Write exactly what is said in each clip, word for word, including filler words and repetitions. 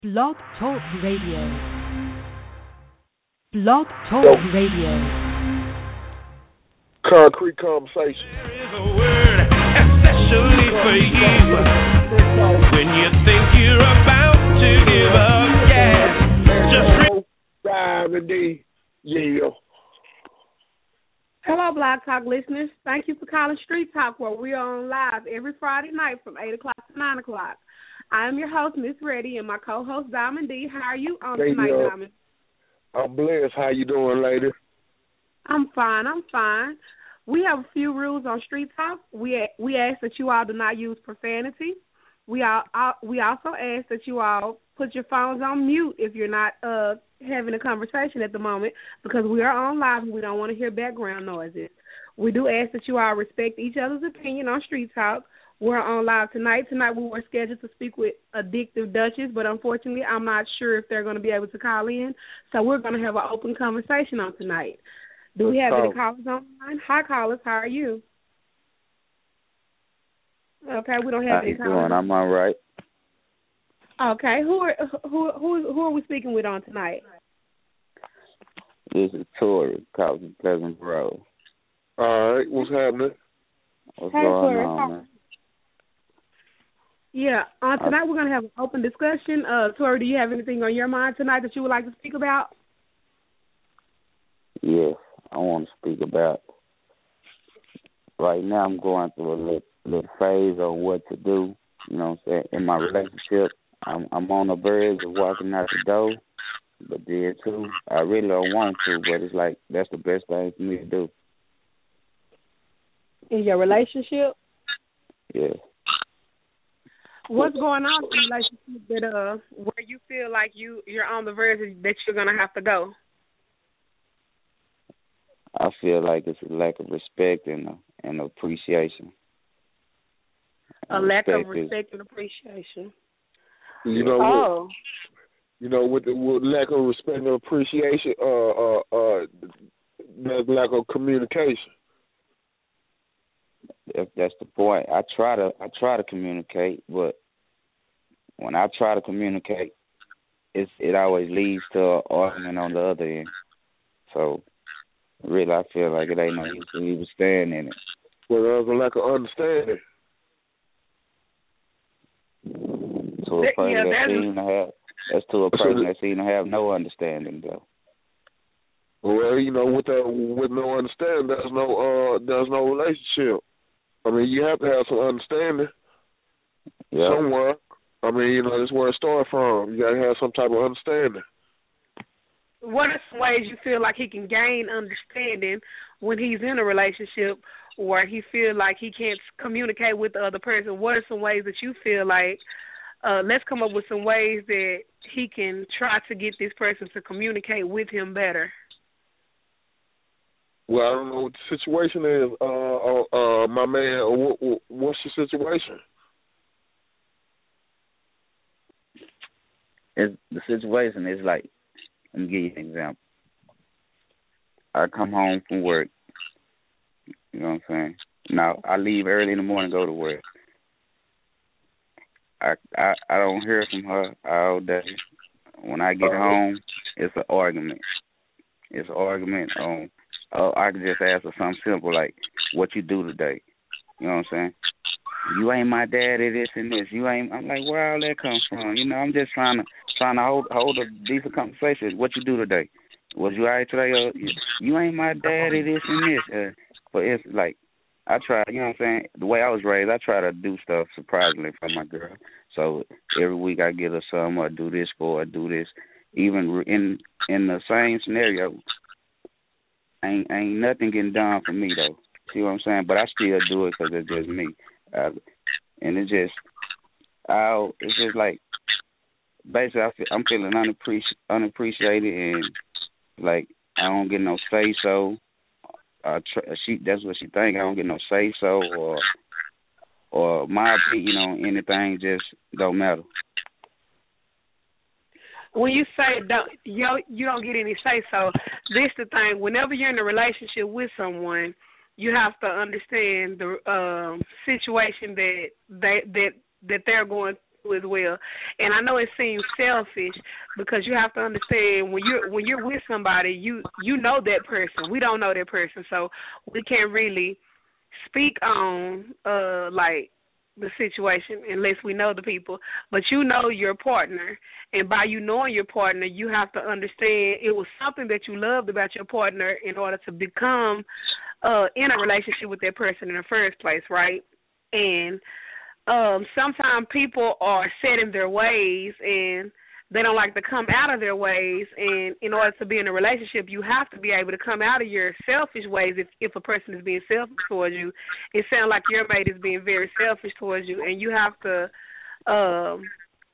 Blog Talk Radio. Blog Talk Radio. Concrete conversation. There is a word especially for you when you think you're about to give up. Yeah, just re- Diamond D. Yeah. Hello, Blog Talk listeners. Thank you for calling Street Talk, where we are on live every Friday night from eight o'clock to nine o'clock. I am your host, Miss Reddy, and my co-host, Diamond D. How are you on Hey, tonight, yo. Diamond? I'm blessed. How you doing, lady? I'm fine. I'm fine. We have a few rules on Street Talk. We we ask that you all do not use profanity. We all, all we also ask that you all put your phones on mute if you're not uh, having a conversation at the moment, because we are on live and we don't want to hear background noises. We do ask that you all respect each other's opinion on Street Talk. We're on live tonight. Tonight we were scheduled to speak with Addictive Duchess, but unfortunately I'm not sure if they're going to be able to call in. So we're going to have an open conversation on tonight. Do we have Oh. any callers online? Hi, callers. How are you? Okay, we don't have How any you callers. doing? I'm all right. Okay, who are who who who are we speaking with on tonight? This is Tori, calling from Pleasant Grove. All right. What's happening? What's Hey, going Tori. on, man? Yeah, on tonight we're going to have an open discussion. Uh, Tori, do you have anything on your mind tonight that you would like to speak about? Yes, I want to speak about. Right now, I'm going through a little, little phase on what to do. You know what I'm saying? In my relationship, I'm, I'm on the verge of walking out the door, but then too, I really don't want to. But it's like that's the best thing for me to do. In your relationship? Yeah. What's going on in your relationship that uh where you feel like you you're on the verge that you're gonna have to go? I feel like it's a lack of respect and uh, and appreciation. A And lack of respect is- respect and appreciation. You know what? Oh, You know, with the with lack of respect and appreciation, uh, uh, uh, there's lack of communication. If that's the point. I try to I try to communicate, but when I try to communicate, it's it always leads to an argument on the other end. So really, I feel like it ain't no use to even staying in it. Well, there's a lack of understanding. To a That- person yeah, that that is- seem to have that's to a person that seem to have no understanding though. Well, you know, with that, with no understanding, there's no uh, there's no relationship. I mean, you have to have some understanding Yeah. somewhere. I mean, you know, that's where it starts from. You got to have some type of understanding. what are some ways you feel like he can gain understanding when he's in a relationship, or he feel like he can't communicate with the other person? What are some ways that you feel like? Uh, let's come up with some ways that he can try to get this person to communicate with him better. Well, I don't know what the situation is, uh, uh, uh my man. What, what, what's your situation? It's, the situation is like, let me give you an example. I come home from work. You know what I'm saying? Now I leave early in the morning, go to work. I I, I don't hear from her all day. When I get home, it's an argument. It's an argument on. Oh, I can just ask her something simple like, "What you do today?" You know what I'm saying? You ain't my daddy, this and this. You ain't. I'm like, where all that come from? You know, I'm just trying to trying to hold hold a decent conversation. What you do today? Was you all right today? Or, you, you ain't my daddy, this and this. Uh, but it's like, I try. You know what I'm saying? The way I was raised, I try to do stuff surprisingly for my girl. So every week I get her some, or do this for her, do this. Even in in the same scenario, ain't ain't nothing getting done for me though. See what I'm saying? But I still do it because it's just me. Uh, and it's just, I it's just like, basically I feel, I'm feeling unappreci- unappreciated, and like I don't get no say so. Uh, tr- she that's what she think. I don't get no say so, or or my opinion on anything just don't matter. When you say don't, you you don't get any say so, this the thing. Whenever you're in a relationship with someone, you have to understand the um, situation that they that that they're going too as well. And I know it seems selfish because you have to understand when you're when you're with somebody, you you know that person. We don't know that person, so we can't really speak on uh like the situation unless we know the people. But you know your partner, and by you knowing your partner, you have to understand it was something that you loved about your partner in order to become uh in a relationship with that person in the first place, right? And um sometimes people are set in their ways and they don't like to come out of their ways, and in order to be in a relationship, you have to be able to come out of your selfish ways. If if a person is being selfish towards you, it sounds like your mate is being very selfish towards you, and you have to um,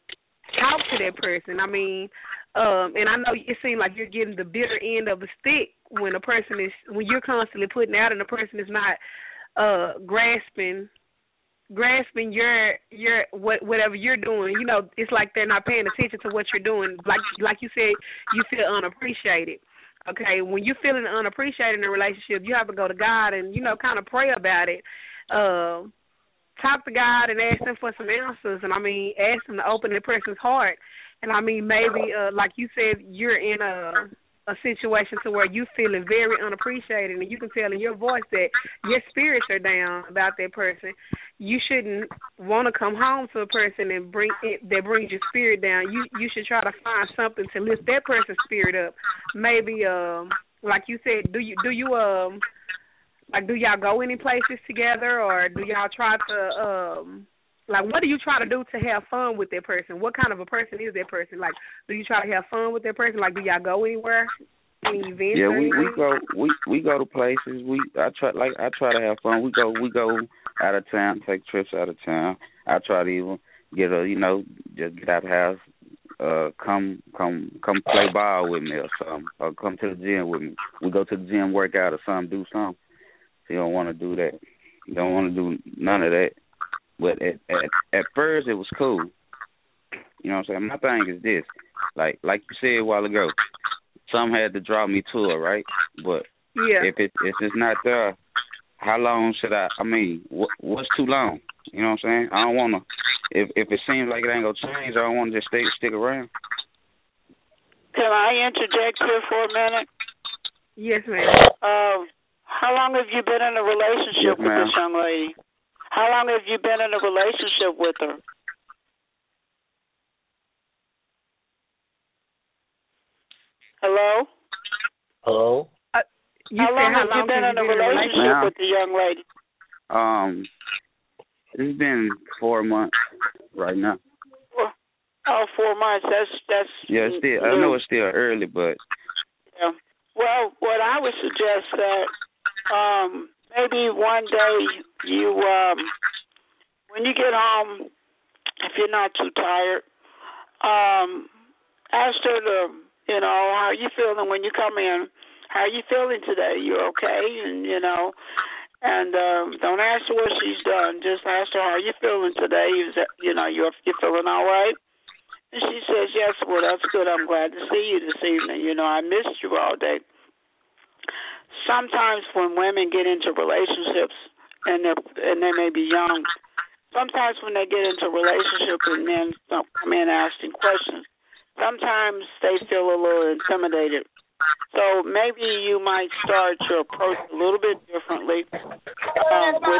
talk to that person. I mean, um, and I know it seems like you're getting the bitter end of the stick when a person is when you're constantly putting out and the person is not uh, grasping. grasping your your what whatever you're doing. You know, it's like they're not paying attention to what you're doing. Like like you said, you feel unappreciated. Okay, when you're feeling unappreciated in a relationship, you have to go to God and, you know, kind of pray about it. Uh, talk to God and ask him for some answers. And I mean, ask him to open the person's heart. And I mean, maybe uh, like you said, you're in a a situation to where you feeling very unappreciated, and you can tell in your voice that your spirits are down about that person. You shouldn't want to come home to a person and bring it, that brings your spirit down. You you should try to find something to lift that person's spirit up. Maybe, um, like you said, do you do you um like do y'all go any places together, or do y'all try to um like what do you try to do to have fun with that person? What kind of a person is that person? Like, do you try to have fun with that person? Like, do y'all go anywhere? Any events? Yeah, we, we go we we go to places. We I try like I try to have fun. We go we go out of town, take trips out of town. I try to even get a you know just get out of the house, uh, come come come play ball with me or something, or come to the gym with me. We go to the gym, work out or something, do something. You don't want to do that. You don't want to do none of that. But at, at at first it was cool. You know what I'm saying? My thing is this, like like you said a while ago, some had to draw me to it, right? But yeah. if it if it's not there, how long should I? I mean, what, what's too long? You know what I'm saying? I don't want to. If if it seems like it ain't gonna change, I don't want to just stay stick around. Can I interject here for a minute? Yes, ma'am. Uh, how long have you been in a relationship Yes, with ma'am. this young lady? How long have you been in a relationship with her? Hello? Hello? Uh, you how said long how have long you been have in a you been relationship Now, with the young lady? Um, it's been four months right now. Well, oh, four months. That's that's. Yeah, it's still. I know it's still early, but Yeah. Well, what I would suggest that um, maybe one day you, um, when you get home, if you're not too tired, um, ask her to, you know, how you feeling when you come in. How you feeling today? You okay? And you know, and um, don't ask her what she's done. Just ask her how you feeling today. Is that, you know, you you feeling all right? And she says, yes, well, that's good. I'm glad to see you this evening. You know, I missed you all day. Sometimes when women get into relationships, and they and they may be young, sometimes when they get into a relationship and men don't come in asking questions, sometimes they feel a little intimidated. So maybe you might start your approach a little bit differently. Uh, with,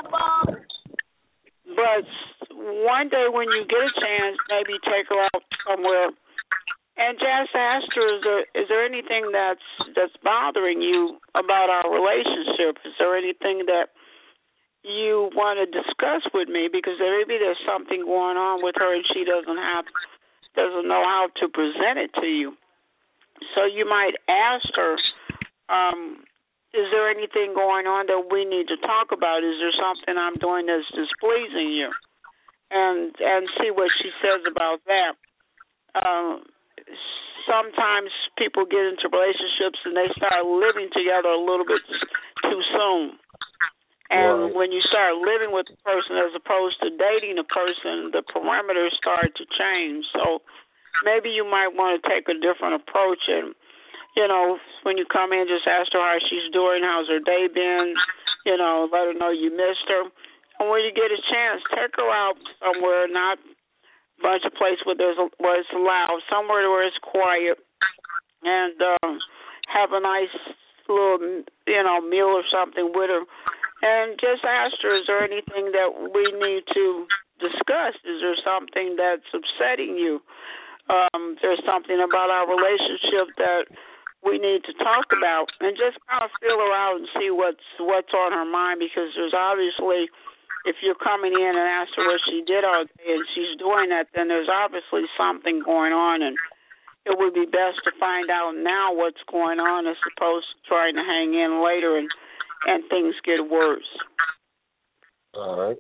but one day when you get a chance, maybe take her out somewhere and just ask her, is there, is there anything that's that's bothering you about our relationship? Is there anything that you want to discuss with me? Because maybe there's something going on with her and she doesn't have doesn't know how to present it to you. So you might ask her, um, is there anything going on that we need to talk about? Is there something I'm doing that's displeasing you? And and see what she says about that. Um, sometimes people get into relationships and they start living together a little bit too soon. And Right. when you start living with a person as opposed to dating a person, the parameters start to change. So maybe you might want to take a different approach and, you know, when you come in, just ask her how she's doing, how's her day been, you know, let her know you missed her. And when you get a chance, take her out somewhere, not bunch of places where there's a, where it's loud, somewhere where it's quiet, and um, have a nice little, you know, meal or something with her, and just ask her, is there anything that we need to discuss? Is there something that's upsetting you? Um, there's something about our relationship that we need to talk about, and just kind of feel her out and see what's what's on her mind, because there's obviously, if you're coming in and ask her what she did all day and she's doing that, then there's obviously something going on, and it would be best to find out now what's going on as opposed to trying to hang in later and, and things get worse. All right.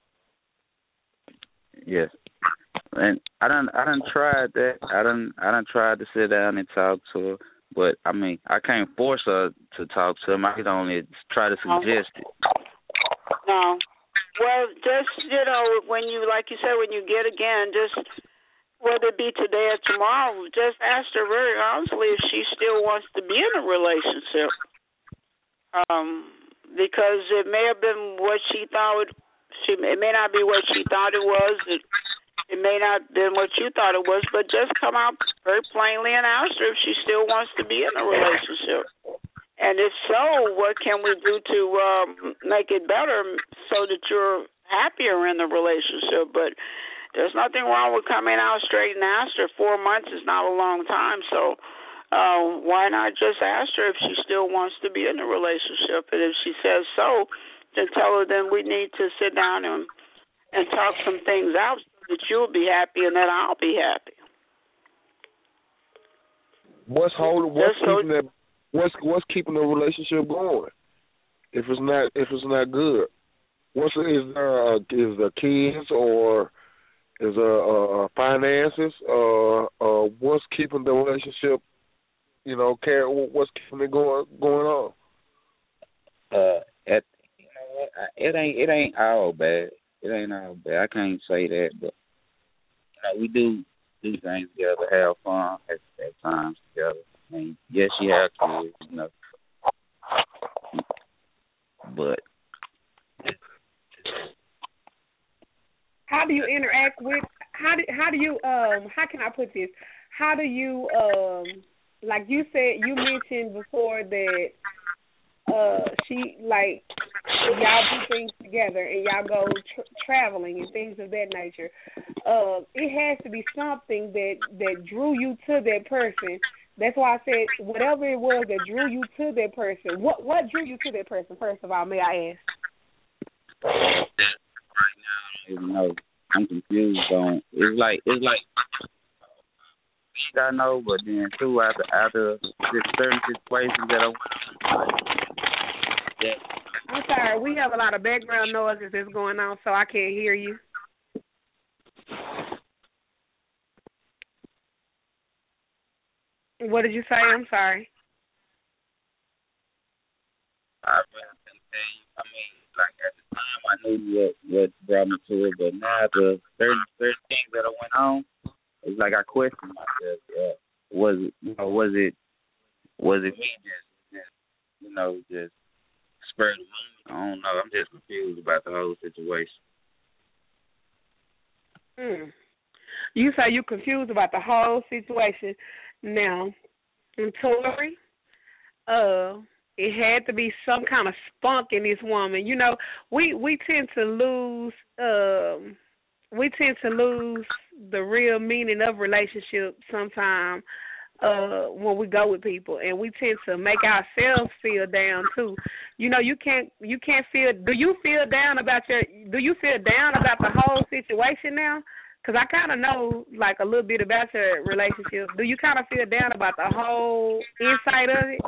Yes. And I done I done tried that. I done I done tried to sit down and talk to her. But, I mean, I can't force her to talk to him. I can only try to suggest it. No. Well, just, you know, when you, like you said, when you get again, just, whether it be today or tomorrow, just ask her very honestly if she still wants to be in a relationship. Um, because it may have been what she thought, she, it may not be what she thought it was. It, It may not have been what you thought it was, but just come out very plainly and ask her if she still wants to be in a relationship. And if so, what can we do to um, make it better so that you're happier in the relationship? But there's nothing wrong with coming out straight and ask her. Four months is not a long time, so uh, why not just ask her if she still wants to be in a relationship? And if she says so, then tell her then we need to sit down and, and talk some things out, that you'll be happy and that I'll be happy. What's holding? What's so, keeping that? What's what's keeping the relationship going? If it's not, if it's not good, what's is there? Uh, is there kids or is there uh, finances? Uh, uh, what's keeping the relationship? You know, care. What's keeping it going going on? Uh, at you know what? It ain't it ain't all bad. It ain't all bad. I can't say that, but you know, we do do things together, have fun at, at times together. I mean, yes, she has kids, you know, but how do you interact with? How do how do you um? How can I put this? How do you um? Like you said, you mentioned before that uh she like. y'all do things together and y'all go tra- traveling and things of that nature. Uh, it has to be something that, that drew you to that person. That's why I said whatever it was that drew you to that person. What what drew you to that person? First of all, may I ask? Right now, I don't even know. I'm confused on. It's like it's like I know, but then too after after certain situations that I that. I'm sorry, we have a lot of background noises that's going on, so I can't hear you. What did you say? I'm sorry. I really couldn't tell you. I mean, like at the time, I knew what what brought me to it, but now the certain certain things that went on, it's like I question myself. Uh, was it, you know, was it, was it me just, just you know, just spurred the moment? I don't know. I'm just confused about the whole situation. Hmm. You say you're confused about the whole situation. Now, in Tori, uh, it had to be some kind of spunk in this woman. You know, we we tend to lose, um, we tend to lose the real meaning of relationship sometimes uh, when we go with people, and we tend to make ourselves feel down too. You know, you can't you can't feel. Do you feel down about your? Do you feel down about the whole situation now? Because I kind of know, like, a little bit about your relationship. Do you kind of feel down about the whole insight of it?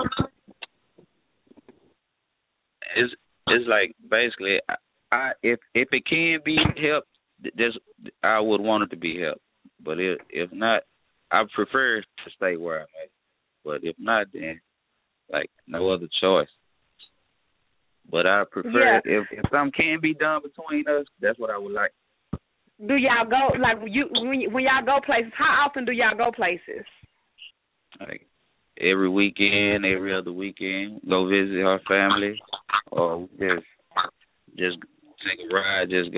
It's it's like basically, I, I if if it can be helped, this I would want it to be helped. But if if not, I prefer to stay where I'm at. But if not, then like no other choice. But I prefer Yeah. if if something can be done between us, that's what I would like. Do y'all go, like, you when, when y'all go places, how often do y'all go places? Like every weekend, every other weekend, go visit her family, or just just take a ride, just go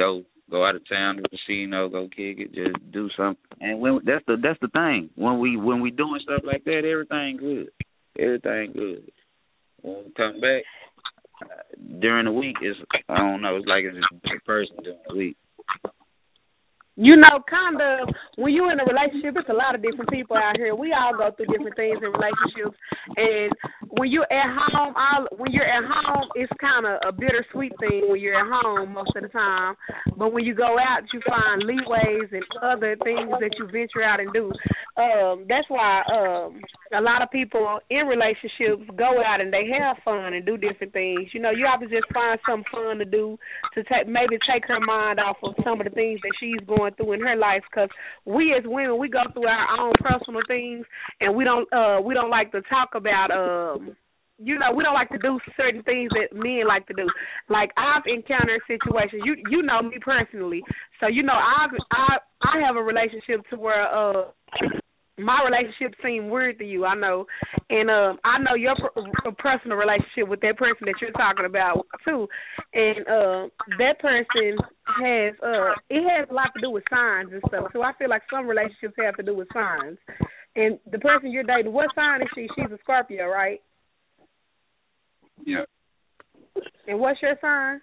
go out of town to the casino, go kick it, just do something. And when that's the that's the thing. When we when we doing stuff like that, everything good, everything good. When we come back uh, during the week, it's I don't know. It's like it's a different person during the week. You know, kind of, when you're in a relationship, it's a lot of different people out here. We all go through different things in relationships. And when you're at home, all, when you're at home, it's kind of a bittersweet thing when you're at home most of the time. But when you go out, you find leeways and other things that you venture out and do. Um, that's why um, a lot of people in relationships go out and they have fun and do different things. You know, you have to just find something fun to do to take maybe take her mind off of some of the things that she's going through in her life, because we as women, we go through our own personal things, and we don't uh we don't like to talk about um you know we don't like to do certain things that men like to do. Like, I've encountered situations, you you know me personally, so you know I've I I have a relationship to where uh my relationship seemed weird to you, I know, and uh, I know your per- personal relationship with that person that you're talking about too, and uh, that person has uh, it has a lot to do with signs and stuff. So I feel like some relationships have to do with signs. And the person you're dating, what sign is she? She's a Scorpio, right? Yeah. And what's your sign?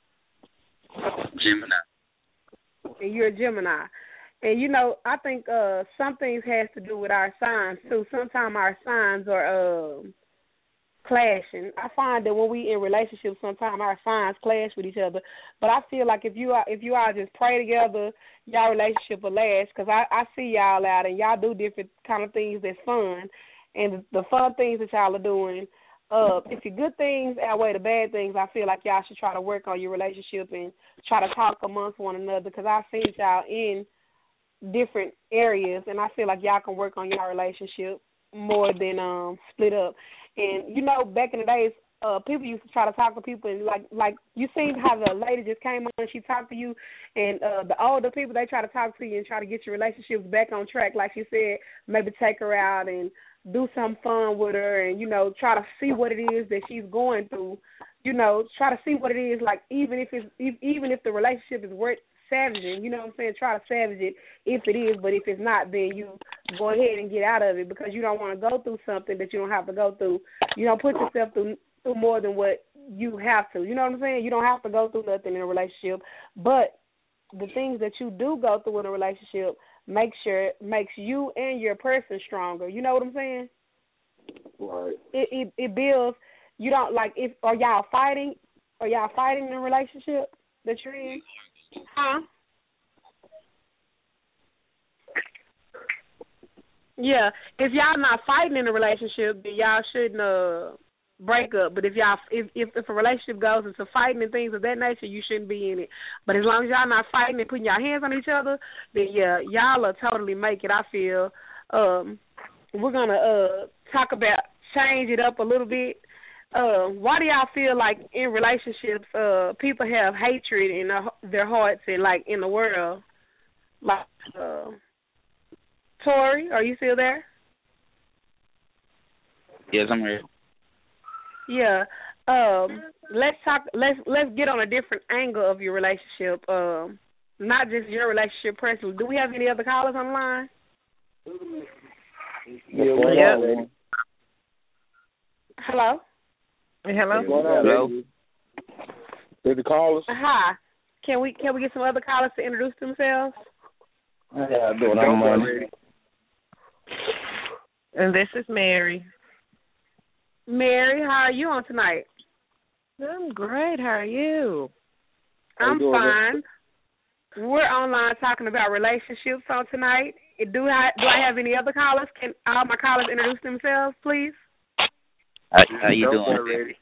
Gemini. And you're a Gemini. And, you know, I think uh, some things has to do with our signs, too. Sometimes our signs are um, clashing. I find that when we in relationships, sometimes our signs clash with each other. But I feel like if you are, if you all just pray together, y'all relationship will last, because I, I see y'all out and y'all do different kind of things that's fun. And the fun things that y'all are doing, uh, if your good things outweigh the bad things, I feel like y'all should try to work on your relationship and try to talk amongst one another, because I've seen y'all in different areas, and I feel like y'all can work on your relationship more than um split up. And you know, back in the days, uh, people used to try to talk to people, and like like you seen how the lady just came on and she talked to you, and uh, the older people, they try to talk to you and try to get your relationships back on track. Like she said, maybe take her out and do some fun with her, and you know, try to see what it is that she's going through. You know, try to see what it is. Like, even if it's if, even if the relationship is worth savaging, you know what I'm saying? Try to savage it if it is, but if it's not, then you go ahead and get out of it, because you don't want to go through something that you don't have to go through. You don't put yourself through, through more than what you have to. You know what I'm saying? You don't have to go through nothing in a relationship, but the things that you do go through in a relationship make sure makes you and your person stronger. You know what I'm saying? Right. It it, it builds. You don't like if are y'all fighting? Are y'all fighting in a relationship that you're in? Huh? Yeah. If y'all not fighting in a relationship, then y'all shouldn't uh, break up. But if y'all if, if if a relationship goes into fighting and things of that nature, you shouldn't be in it. But as long as y'all not fighting and putting your hands on each other, then yeah, y'all will totally make it, I feel. Um, we're gonna uh, talk about change it up a little bit. Uh, why do y'all feel like in relationships, uh, people have hatred in their, their hearts and like in the world? Like, uh, Tori, are you still there? Yes, I'm here. Yeah. Um, let's talk. Let's let's get on a different angle of your relationship. Um, not just your relationship personally. Do we have any other callers on the line? Yeah. Yeah. Hello. Hello. Hello. Did the callers? Hi. Can we can we get some other callers to introduce themselves? How y'all doing? I'm Money. And this is Mary. Mary, how are you on tonight? I'm great. How are you? I'm fine. We're online talking about relationships on tonight. Do I do I have any other callers? Can all my callers introduce themselves, please? How, how you doing, lady?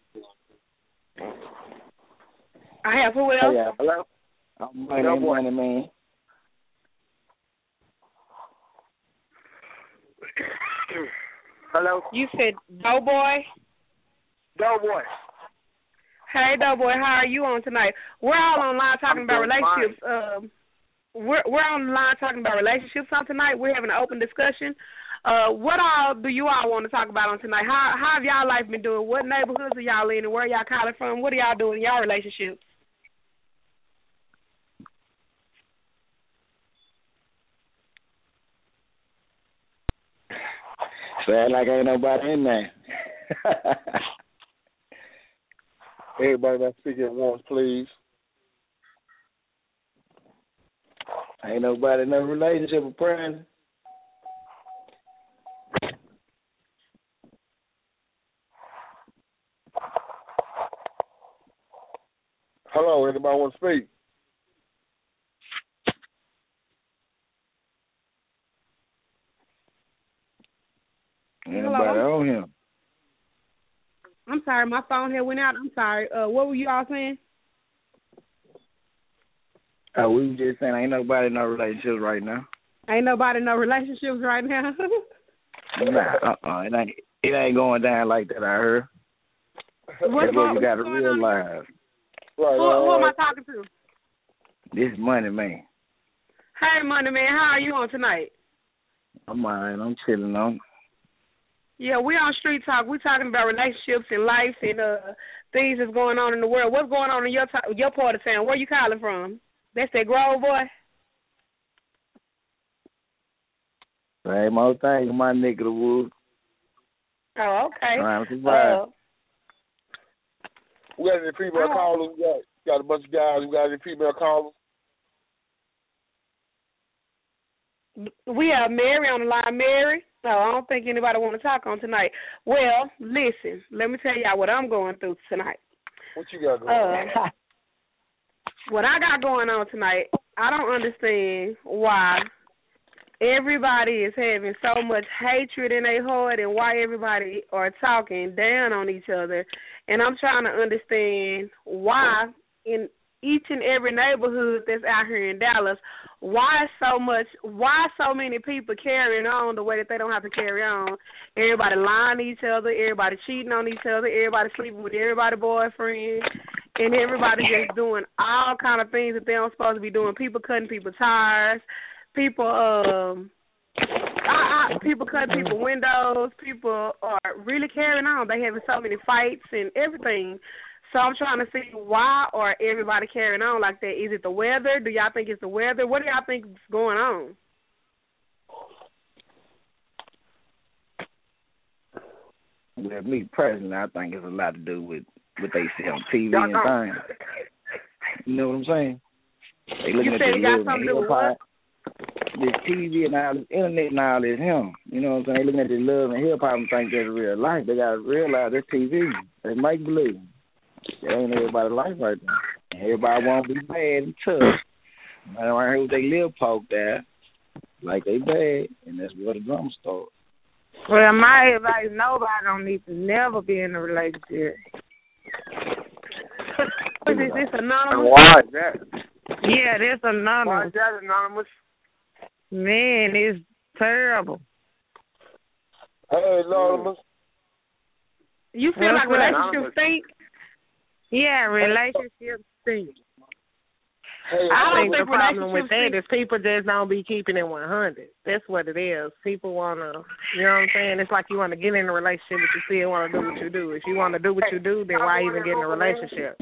I have who else? Yeah. Hello. I'm Money, Hello, Money Man. Hello. You said Doughboy? Doughboy. Hey, Doughboy, how are you on tonight? We're all online talking I'm about doing relationships. Um, we're we're online talking about relationships on tonight. We're having an open discussion. Uh, what all do you all want to talk about on tonight? How how have y'all life been doing? What neighborhoods are y'all in, and where y'all calling from? What are y'all doing in y'all relationships? Sound like ain't nobody in there. Everybody that speak at once, please. Ain't nobody in no relationship with Prairie. Hello, anybody want to speak? Anybody on him? I'm sorry, my phone here went out. I'm sorry. Uh, what were you all saying? Oh, we were just saying ain't nobody in no relationships right now. Ain't nobody in no relationships right now. Nah, uh-uh. It ain't, it ain't going down like that, I heard. What That's what you got to realize. Right, who, who am I talking to? This Money Man. Hey, Money Man, how are you on tonight? I'm all right. I'm chilling on. Yeah, we on Street Talk. We're talking about relationships and life and uh, things that's going on in the world. What's going on in your t- your part of town? Where you calling from? That's that Grove boy? Same old thing in my neck of the woods. Oh, okay. Trying to survive. Uh, We got any female oh. callers? We got, got a bunch of guys. We got any female callers? We have Mary on the line. Mary? No, I don't think anybody want to talk on tonight. Well, listen, let me tell y'all what I'm going through tonight. What you got going on? Uh, what I got going on tonight, I don't understand why everybody is having so much hatred in their heart and why everybody are talking down on each other. And I'm trying to understand why in each and every neighborhood that's out here in Dallas, why so much, why so many people carrying on the way that they don't have to carry on. Everybody lying to each other, everybody cheating on each other, everybody sleeping with everybody's boyfriend, and everybody just doing all kind of things that they don't supposed to be doing. People cutting people's tires, people um I, I, people cutting people's windows, people are really carrying on. They having so many fights and everything. So I'm trying to see why are everybody carrying on like that. Is it the weather? Do y'all think it's the weather? What do y'all think is going on? Well, me personally, I think it's a lot to do with what they see on T V and things. You know what I'm saying? They looking you at said this it got something to do with what? This T V and all this internet and all this him. You know what I'm saying? They looking at this love and hip hop and think that's real life. They gotta realize that's T V. They make believe. That ain't everybody's life right now. And everybody wanna be bad and tough. I don't hear what they live poked at. Like they bad, and that's where the drama starts. Well, my advice, nobody don't need to never be in a relationship. Is this anonymous? Why is that? Yeah, that's anonymous. Why is that anonymous? Man, it's terrible. Hey, anonymous. You feel What's like relationships stink? Yeah, relationships stink. Hey, I don't think think the problem with relationships that is people just don't be keeping it one hundred. That's what it is. People want to, you know what I'm saying? It's like you want to get in a relationship, but you still want to do what you do. If you want to do what you do, then why even get in a relationship?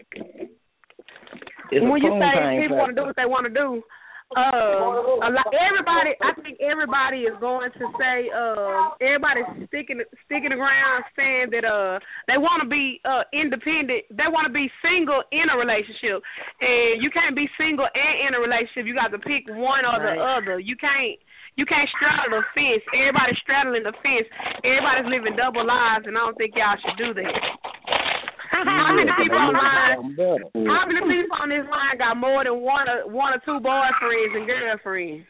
It's when you say time people want to do what they want to do, uh, a lot, everybody, I think everybody is going to say, uh, everybody's sticking sticking around saying that uh they want to be uh independent, they want to be single in a relationship, and you can't be single and in a relationship. You got to pick one or the other. You can't. You can't straddle the fence. Everybody's straddling the fence. Everybody's living double lives, and I don't think y'all should do that. How many people on line? How many people on this line got more than one or one or two boyfriends and girlfriends?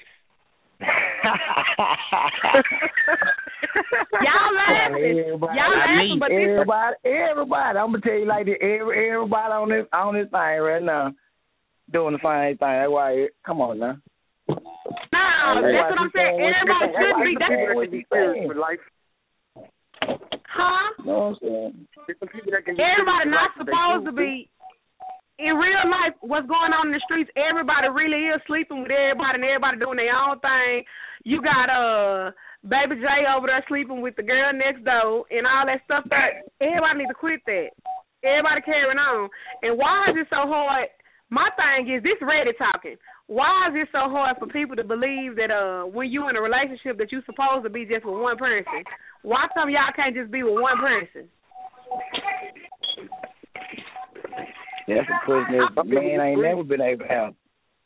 Y'all laughing. Y'all laughing, but this everybody, everybody. I'm gonna tell you like this. Every, everybody on this on this thing right now doing the same thing. That's why. Come on now. No, that's what I'm saying. Everybody should be. That's what be serious with life. Huh? No, I'm saying. Everybody not supposed to be. In real life, what's going on in the streets, everybody really is sleeping with everybody and everybody doing their own thing. You got uh Baby J over there sleeping with the girl next door and all that stuff. That everybody need to quit that. Everybody carrying on. And why is it so hard? My thing is this Reddit talking. why is it so hard for people to believe that uh when you in a relationship that you're supposed to be just with one person? Why come y'all can't just be with one person? That's a question that man ain't never been able to have.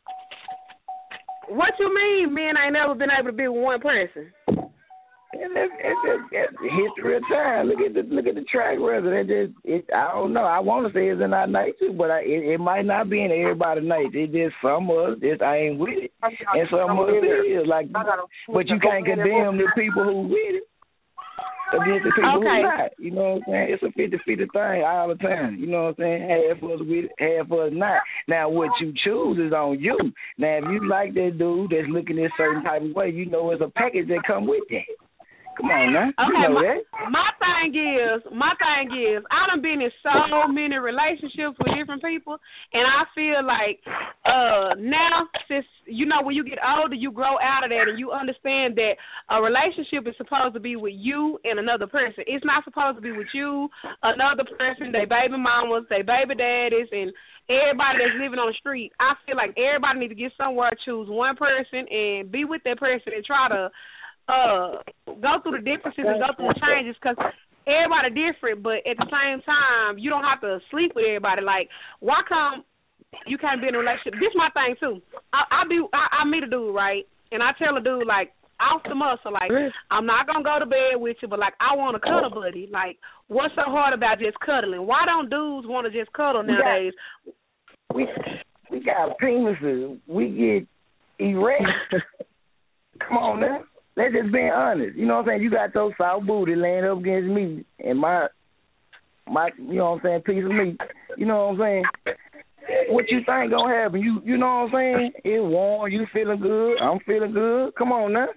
What you mean men ain't never been able to be with one person? It's, it's, it's, it's the history of time. Look at the look at the track record. It just it I don't know. I want to say it's in our nature, but I, it, it might not be in everybody's nature. It just some of us just I ain't with it, and some of us is like. But you can't condemn the people who with it against the people okay. who not. You know what I'm saying? It's a fifty-fifty thing all the time. You know what I'm saying? Half of us with it, half of us not. Now, what you choose is on you. Now, if you like that dude that's looking a certain type of way, you know it's a package that come with that. Come on now. Okay, you know my, that. my thing is, my thing is, I done been in so many relationships with different people, and I feel like uh, now, since, you know, when you get older, you grow out of that, and you understand that a relationship is supposed to be with you and another person. It's not supposed to be with you, another person, they baby mamas, they baby daddies, and everybody that's living on the street. I feel like everybody needs to get somewhere, choose one person, and be with that person and try to Uh, go through the differences and go through the changes, because everybody different, but at the same time, you don't have to sleep with everybody. Like, why come you can't be in a relationship? This is my thing, too. I, I, be, I, I meet a dude, right, and I tell a dude, like, off the muscle, like, I'm not going to go to bed with you, but, like, I want a cuddle buddy. Like, what's so hard about just cuddling? Why don't dudes want to just cuddle nowadays? We got, we got penises. We get erect. Come on, now. Let's just be honest. You know what I'm saying? You got those soft booty laying up against me and my, my, you know what I'm saying, piece of meat. You know what I'm saying? What you think gonna happen? You, you know what I'm saying? It's warm. You feeling good. I'm feeling good. Come on now.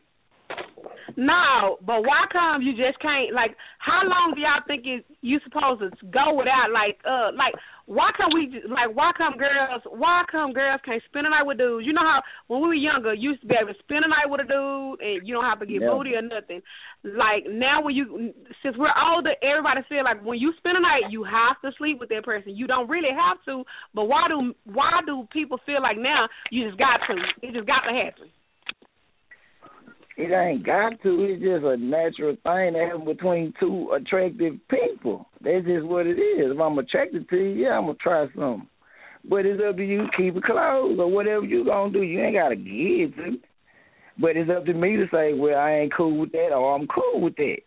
No, but why come you just can't, like, how long do y'all think it, you supposed to go without, like, uh, like, why come we, like, why come girls, why come girls can't spend a night with dudes? You know how, when we were younger, you used to be able to spend a night with a dude, and you don't have to get yeah. booty or nothing. Like, now when you, since we're older, everybody feel like when you spend a night, you have to sleep with that person. You don't really have to, but why do, why do people feel like now you just got to, it just got to happen? It ain't got to. It's just a natural thing that happens between two attractive people. That's just what it is. If I'm attracted to you, yeah, I'm going to try something. But it's up to you to keep it closed or whatever you going to do. You ain't got to give to. But it's up to me to say, well, I ain't cool with that or I'm cool with that.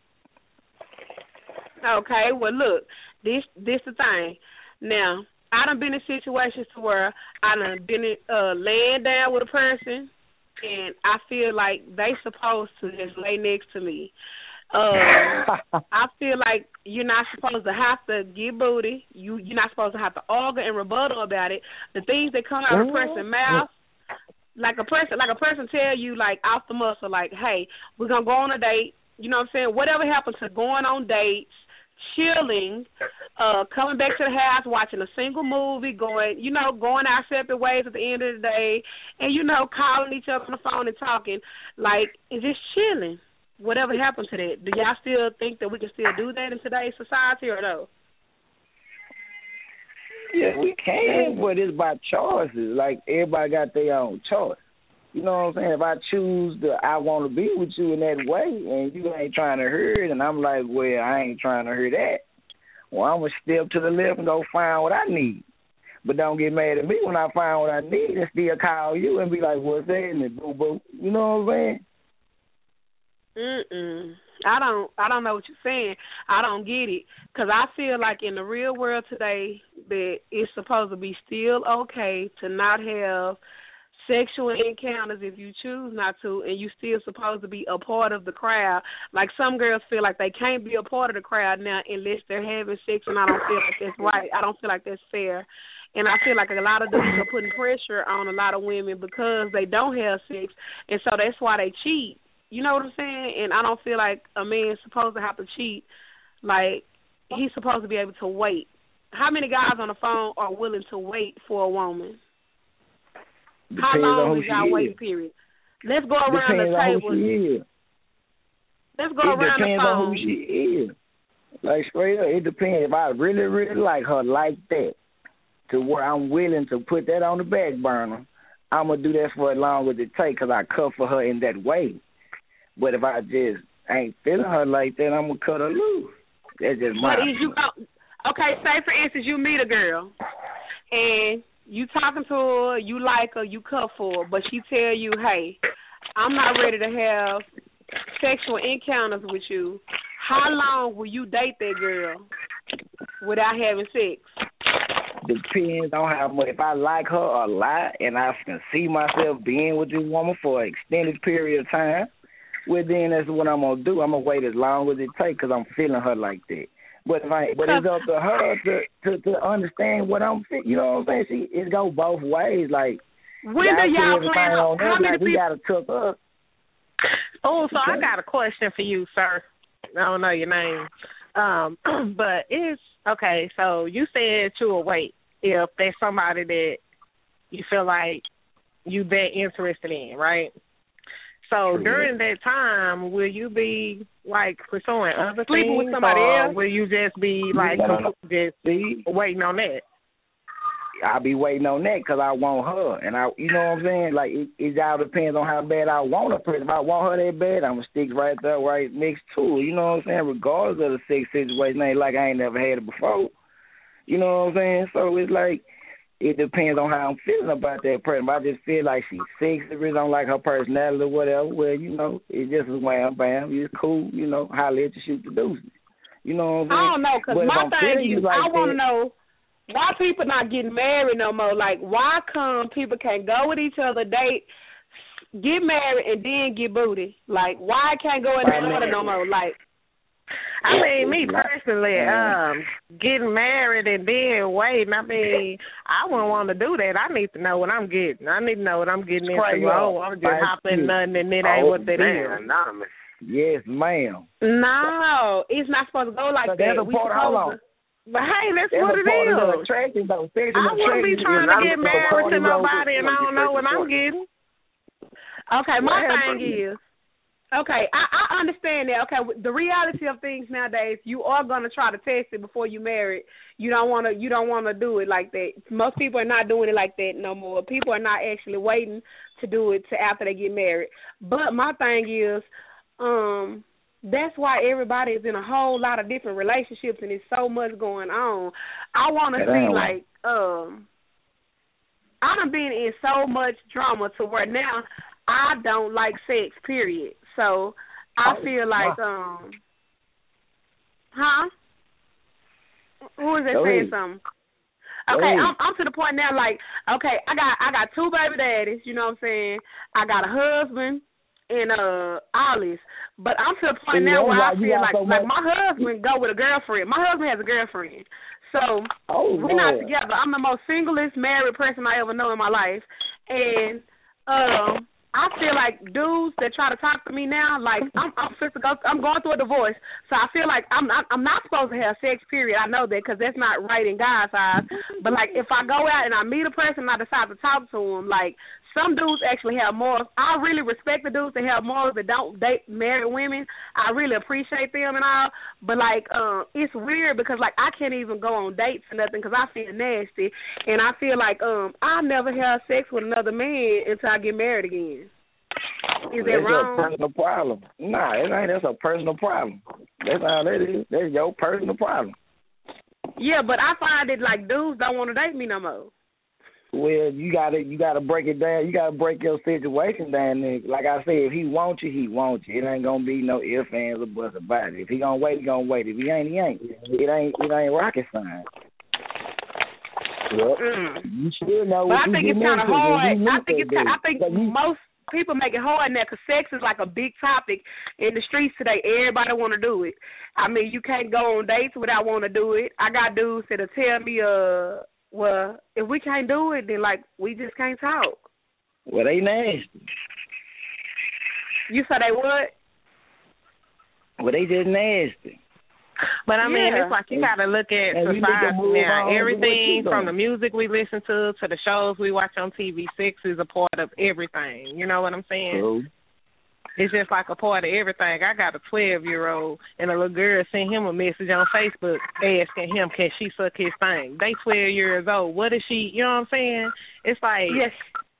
Okay, well, look, this this the thing. Now, I done been in situations to where I done been uh, laying down with a person, and I feel like they supposed to just lay next to me. Uh, I feel like you're not supposed to have to get booty. You, you're not supposed to have to argue and rebuttal about it. The things that come out of a person's mouth, like a person, like a person tell you, like, off the muscle, like, hey, we're going to go on a date. You know what I'm saying? Whatever happens to going on dates, chilling, uh, coming back to the house, watching a single movie, going, you know, going our separate ways at the end of the day, and, you know, calling each other on the phone and talking, like, and just chilling. Whatever happened to that? Do y'all still think that we can still do that in today's society or no? Yeah, we can, but it's by choices. Like, everybody got their own choice. You know what I'm saying? If I choose to, I want to be with you in that way, and you ain't trying to hear it, and I'm like, well, I ain't trying to hear that. Well, I'm going to step to the left and go find what I need. But don't get mad at me when I find what I need and still call you and be like, what's that? And boo-boo. You know what I'm saying? Mm-mm. I don't I don't know what you're saying. I don't get it. Because I feel like in the real world today that it's supposed to be still okay to not have sexual encounters if you choose not to, and you still supposed to be a part of the crowd. Like some girls feel like they can't be a part of the crowd now unless they're having sex, and I don't feel like that's right. I don't feel like that's fair. And I feel like a lot of dudes are putting pressure on a lot of women because they don't have sex, and so that's why they cheat. You know what I'm saying? And I don't feel like a man's supposed to have to cheat. Like, he's supposed to be able to wait. How many guys on the phone are willing to wait for a woman? Depends How long is y'all waiting period? Let's go around depends the table. On who she is. Let's go it around the depends phone. on who she is. Like, straight up, it depends. If I really, really like her like that, to where I'm willing to put that on the back burner, I'm going to do that for as long as it takes because I cut for her in that way. But if I just ain't feeling her like that, I'm going to cut her loose. That's just my... But is you go, okay, say for instance you meet a girl and you talking to her, you like her, you cut for her, but she tell you, hey, I'm not ready to have sexual encounters with you. How long will you date that girl without having sex? Depends on how much. If I like her a lot and I can see myself being with this woman for an extended period of time, well, then that's what I'm going to do. I'm going to wait as long as it takes because I'm feeling her like that. But if I, but it's up to her to, to, to understand what I'm feeling. You know what I'm saying? She, it go both ways. Like, when do y'all plan on, how many like people? We got to took up. Oh, so I got a question for you, sir. I don't know your name. Um, but it's, okay, so you said you will wait if there's somebody that you feel like you that interested in, right? So during that time, will you be, like, pursuing other Sleeping things? with somebody or else? will you just be, like, just See? waiting on that? I'll be waiting on that because I want her. And, I, you know what I'm saying? Like, it, it all depends on how bad I want her. If I want her that bad, I'm going to stick right there, right next to her. You know what I'm saying? Regardless of the sex situation. It ain't like I ain't never had it before. You know what I'm saying? So it's like, it depends on how I'm feeling about that person. If I just feel like she's sexy, if I don't like her personality or whatever, well, you know, it just is wham, bam. It's cool, you know, holler at you, shoot the deuces. You know what I'm saying? I don't know, because my thing is, like I want to know why people not getting married no more. Like, why come people can't go with each other, date, get married, and then get booty? Like, why can't go in that order no more? Like, I mean, me personally, um, getting married and then waiting, I mean, I wouldn't want to do that. I need to know what I'm getting. I need to know what I'm getting into. Oh, I'm just hopping nothing and it ain't oh, what it is. Anonymous. Yes, ma'am. No, it's not supposed to go like so that. We supposed to. But hey, that's there's what it is. Attraction, though. I wouldn't be trying to get married to nobody and I don't know what I'm getting. Okay, my thing is, okay, I, I understand that. Okay, the reality of things nowadays, you are gonna try to test it before you marry. You don't wanna, you don't wanna do it like that. Most people are not doing it like that no more. People are not actually waiting to do it to after they get married. But my thing is, um. that's why everybody is in a whole lot of different relationships and there's so much going on. I want to see, like, um, I done been in so much drama to where now I don't like sex, period. So I feel like, um, huh? Who is that saying something? Okay, I'm, I'm to the point now, like, okay, I got I got two baby daddies, you know what I'm saying? I got a husband and uh Ollie's. But I'm to the point See, now where I feel like so like my husband go with a girlfriend. My husband has a girlfriend. So oh, we're not together. I'm the most singlest married person I ever know in my life. And um I feel like dudes that try to talk to me now, like I'm I'm, go, I'm going through a divorce, so I feel like I'm not, I'm not supposed to have sex. Period. I know that because that's not right in God's eyes. But like if I go out and I meet a person and I decide to talk to him, like some dudes actually have morals. I really respect the dudes that have morals that don't date married women. I really appreciate them and all. But like um, it's weird because like I can't even go on dates or nothing because I feel nasty, and I feel like um I'll never have sex with another man until I get married again. Is that that's wrong? That's a personal problem. Nah, it ain't. That's a personal problem. That's all that is. That's your personal problem. Yeah, but I find it like dudes don't want to date me no more. Well, you gotta you gotta break it down. You gotta break your situation down. Nigga. Like I said, if he wants you, he wants you. It ain't gonna be no ifs, ands, or buts about it. If he gonna wait, he gonna wait. If he ain't, he ain't. It ain't it ain't rocket science. Yep. Mm. You should know. But I think it's kind of hard. I think it's. I think so you, most people make it hard now because sex is like a big topic in the streets today. Everybody want to do it. I mean, you can't go on dates without want to do it. I got dudes that'll tell me, uh, well, if we can't do it, then like we just can't talk. Well, they nasty. You said they what? Well, they just nasty. But I mean, yeah. it's like you got to look at and society now. Everything from the music we listen to to the shows we watch on T V, sex is a part of everything. You know what I'm saying? True. It's just like a part of everything. I got a twelve-year-old, and a little girl sent him a message on Facebook asking him, can she suck his thing? They twelve years old. What is she, you know what I'm saying? It's like, yes.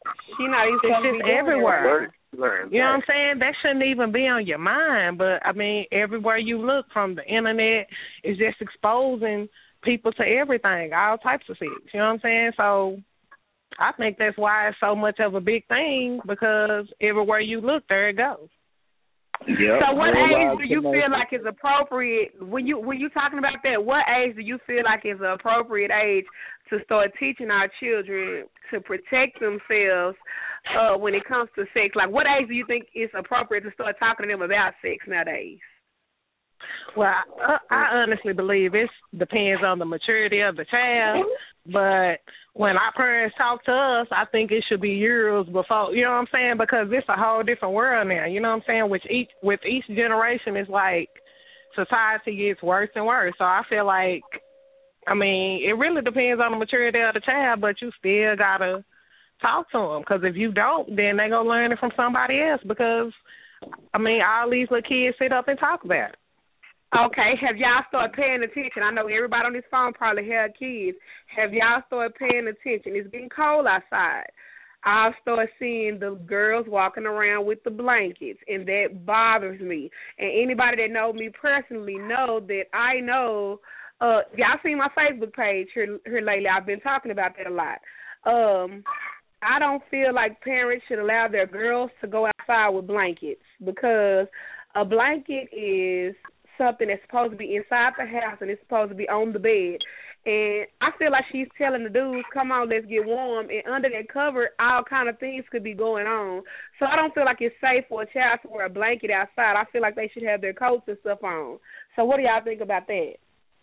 She not even It's supposed to just be doing everywhere. that. Learn You know what that. I'm saying? That shouldn't even be on your mind. But, I mean, everywhere you look from the Internet is just exposing people to everything, all types of sex. You know what I'm saying? So I think that's why it's so much of a big thing, because everywhere you look, there it goes. Yep. So what Worldwide age do you promotion. feel like is appropriate when you when you talking about that? What age do you feel like is an appropriate age to start teaching our children to protect themselves uh, when it comes to sex? Like, what age do you think is appropriate to start talking to them about sex nowadays? Well, I, I honestly believe it depends on the maturity of the child. But when our parents talk to us, I think it should be years before. You know what I'm saying? Because it's a whole different world now. You know what I'm saying? With each with each generation, it's like society gets worse and worse. So I feel like, I mean, it really depends on the maturity of the child, but you still gotta talk to them. Because if you don't, then they gonna learn it from somebody else. Because I mean, all these little kids sit up and talk about it. Okay, have y'all started paying attention? I know everybody on this phone probably have kids. Have y'all started paying attention? It's getting cold outside. I've started seeing the girls walking around with the blankets, and that bothers me. And anybody that knows me personally know that I know, uh, y'all seen my Facebook page here, here lately. I've been talking about that a lot. Um, I don't feel like parents should allow their girls to go outside with blankets, because a blanket is something that's supposed to be inside the house and it's supposed to be on the bed. And I feel like she's telling the dudes, come on, let's get warm. And under that cover, all kind of things could be going on. So I don't feel like it's safe for a child to wear a blanket outside. I feel like they should have their coats and stuff on. So what do y'all think about that?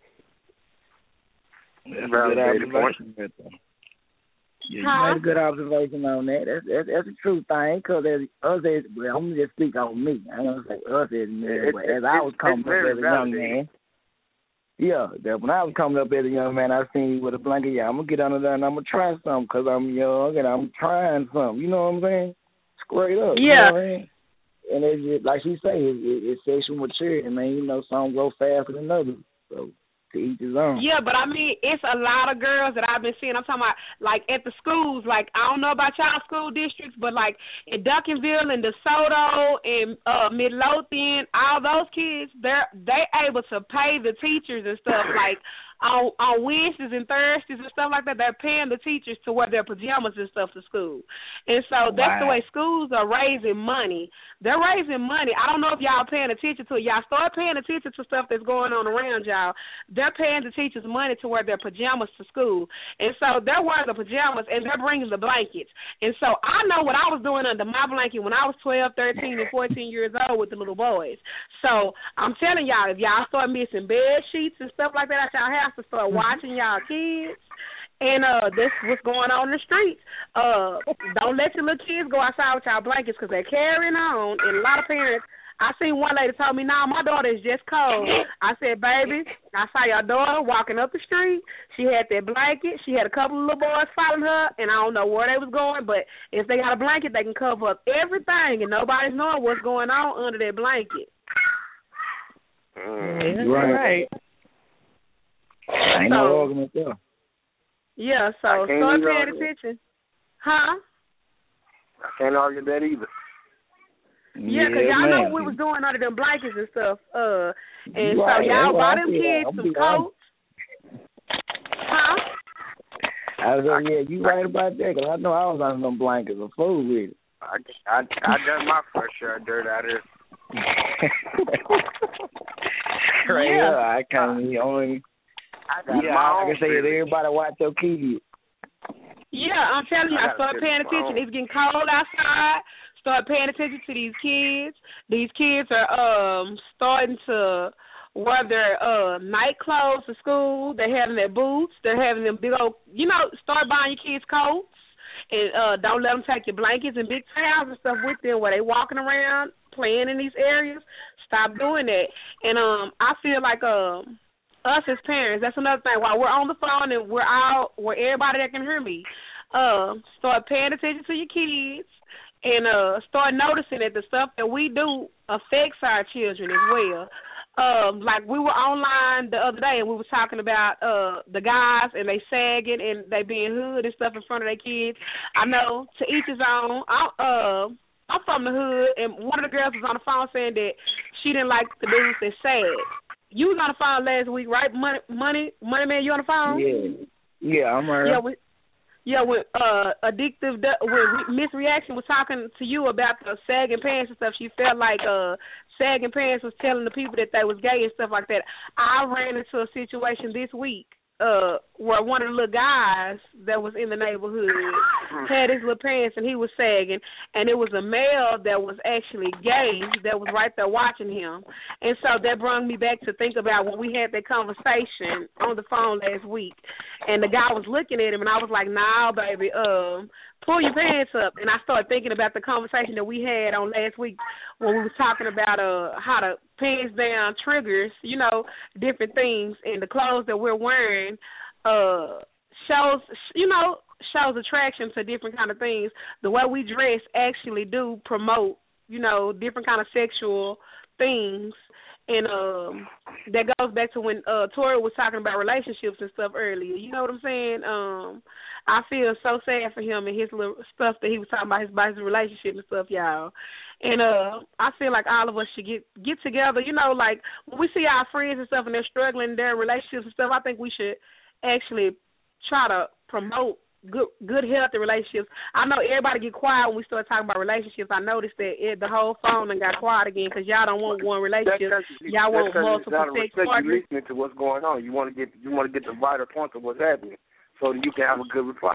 That's a good observation. Yeah, Huh? you made a good observation on that. That's that's, that's a true thing. Because as us, as well, I'm gonna just speak on me. I'm gonna say us as men, but as I was coming up as a young man, yeah, that when I was coming up as a young man, I seen you with a blanket. Yeah, I'm gonna get under there and I'm gonna try something because I'm young and I'm trying something. You know what I'm saying? Straight up. Yeah. You know what I mean? And it's just, like she say, it, it, it's sexual maturity. Man, you know, some grow faster than others. So. To each his own. Yeah, but I mean, it's a lot of girls that I've been seeing. I'm talking about, like, at the schools. Like, I don't know about y'all school districts, but, like, in Duncanville and DeSoto and uh, Midlothian, all those kids, they're they able to pay the teachers and stuff, like, on on Wednesdays and Thursdays and stuff like that. They're paying the teachers to wear their pajamas and stuff to school. And so that's wow. the way schools are raising money. They're raising money. I don't know if y'all paying attention to it. Y'all start paying attention to stuff that's going on around y'all. They're paying the teachers money to wear their pajamas to school. And so they're wearing the pajamas and they're bringing the blankets. And so I know what I was doing under my blanket when I was twelve, thirteen, and fourteen years old with the little boys. So I'm telling y'all, if y'all start missing bed sheets and stuff like that at y'all house, to start watching y'all kids. And uh, this what's going on in the streets. Uh, don't let your little kids go outside with y'all blankets because they're carrying on. And a lot of parents, I seen one lady told me, "Nah, my daughter is just cold." I said, "Baby, I saw your daughter walking up the street. She had that blanket. She had a couple of little boys following her, and I don't know where they was going, but if they got a blanket, they can cover up everything, and nobody's knowing what's going on under that blanket." Mm. Right. right. Ain't so, no argument there. Yeah, so start paying attention. Huh? I can't argue that either. Yeah, because yeah, y'all man. know what we was doing under them blankets and stuff. Uh, and right, so y'all bought right. them kids I'm some coats. Huh? I was like, yeah, you right about that, because I know I was under them blankets a fool with it. I, I, I done my first share of dirt out here. Right, yeah. yeah, I can't even only... I got yeah, my I own can say that everybody watch your kids. Yeah, I'm telling you, I I start gotta paying fix my attention. own. It's getting cold outside. Start paying attention to these kids. These kids are um starting to wear their uh night clothes to school. They're having their boots. They're having them big old, you know, start buying your kids coats. And uh don't let them take your blankets and big towels and stuff with them where they walking around playing in these areas. Stop doing that. And um I feel like um us as parents, that's another thing. While we're on the phone and we're out, where everybody that can hear me, uh, start paying attention to your kids and uh, start noticing that the stuff that we do affects our children as well. um, like we were online the other day and we were talking about uh the guys and they sagging and they being hood and stuff in front of their kids. I know to each his own. I uh I'm from the hood and one of the girls was on the phone saying that she didn't like the dudes that sag. You was on the phone last week, right? Money money money man, you on the phone? Yeah. Yeah, I'm right. Yeah, we, Yeah, when uh, addictive, when Miss Reaction was talking to you about the sagging pants and stuff, she felt like uh, sagging pants was telling the people that they was gay and stuff like that. I ran into a situation this week uh, where one of the little guys that was in the neighborhood had his little pants and he was sagging, and it was a male that was actually gay that was right there watching him. And so that brought me back to think about when we had that conversation on the phone last week, and the guy was looking at him, and I was like, nah, baby, um, pull your pants up. And I started thinking about the conversation that we had on last week when we were talking about uh how to pants down triggers, you know, different things, and the clothes that we're wearing uh shows, you know, shows attraction to different kind of things. The way we dress actually do promote, you know, different kind of sexual things. And um, that goes back to when uh, Tori was talking about relationships and stuff earlier. You know what I'm saying? Um, I feel so sad for him and his little stuff that he was talking about, his, about his relationship and stuff, y'all. And uh, I feel like all of us should get get together. You know, like when we see our friends and stuff and they're struggling in their relationships and stuff, I think we should actually try to promote good, good, healthy relationships. I know everybody get quiet when we start talking about relationships. I noticed that it, the whole phone and got quiet again because y'all don't want one relationship. Y'all want multiple sex partners. You're listening to what's going on. You want to get you want to get the vital point of what's happening, so that you can have a good reply.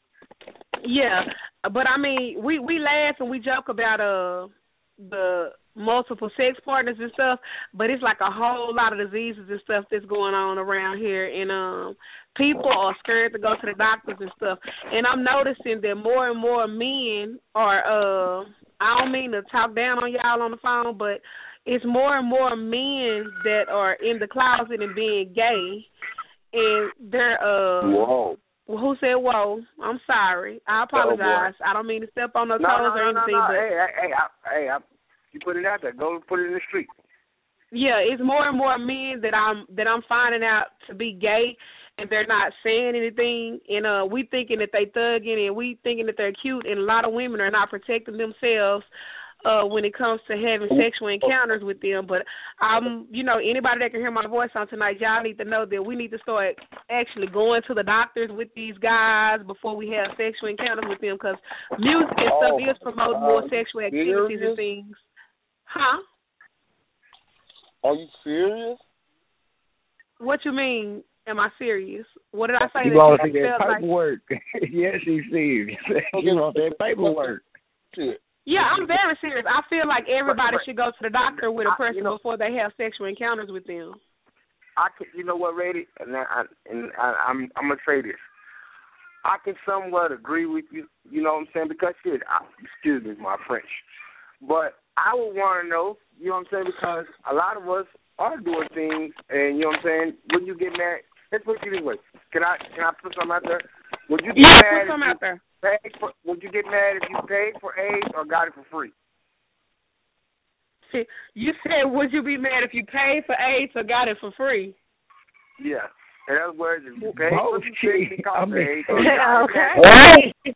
Yeah, but I mean, we we laugh and we joke about uh the multiple sex partners and stuff, but it's like a whole lot of diseases and stuff that's going on around here, and um people are scared to go to the doctors and stuff. And I'm noticing that more and more men are uh I don't mean to talk down on y'all on the phone, but it's more and more men that are in the closet and being gay, and they're uh whoa. Who said whoa? I'm sorry. I apologize. Oh, I don't mean to step on no toes no, no, or no, anything. No, no. But hey, hey, I, hey, I, you put it out there. Go put it in the street. Yeah, it's more and more men that I'm that I'm finding out to be gay, and they're not saying anything. And uh, we thinking that they thugging, and we thinking that they're cute, and a lot of women are not protecting themselves Uh, when it comes to having sexual encounters with them. But um, you know, anybody that can hear my voice on tonight, y'all need to know that we need to start actually going to the doctors with these guys before we have sexual encounters with them, because music and stuff oh, is promoting uh, more sexual activities serious? and things. Huh? Are you serious? What you mean? Am I serious? What did I say? You that want to you see that felt paperwork? Like? Yes, she's serious. You want that paperwork? Shit. Yeah, I'm very serious. I feel like everybody should go to the doctor with a I, person you know, before they have sexual encounters with them. I can, you know what, Rady? And, I, and I, I'm I'm gonna say this. I can somewhat agree with you. You know what I'm saying? Because shit, I, excuse me, my French, but I would want to know. You know what I'm saying? Because a lot of us are doing things, and you know what I'm saying. When you get mad, let's put it this way. Can I can I put something out there? Would you get Yeah, mad put something out there. Paid for, would you get mad if you paid for AIDS or got it for free? You said, would you be mad if you paid for AIDS or got it for free? Yeah. In other words, if you paid Both, for the treatment because I of mean, AIDS or you got okay. it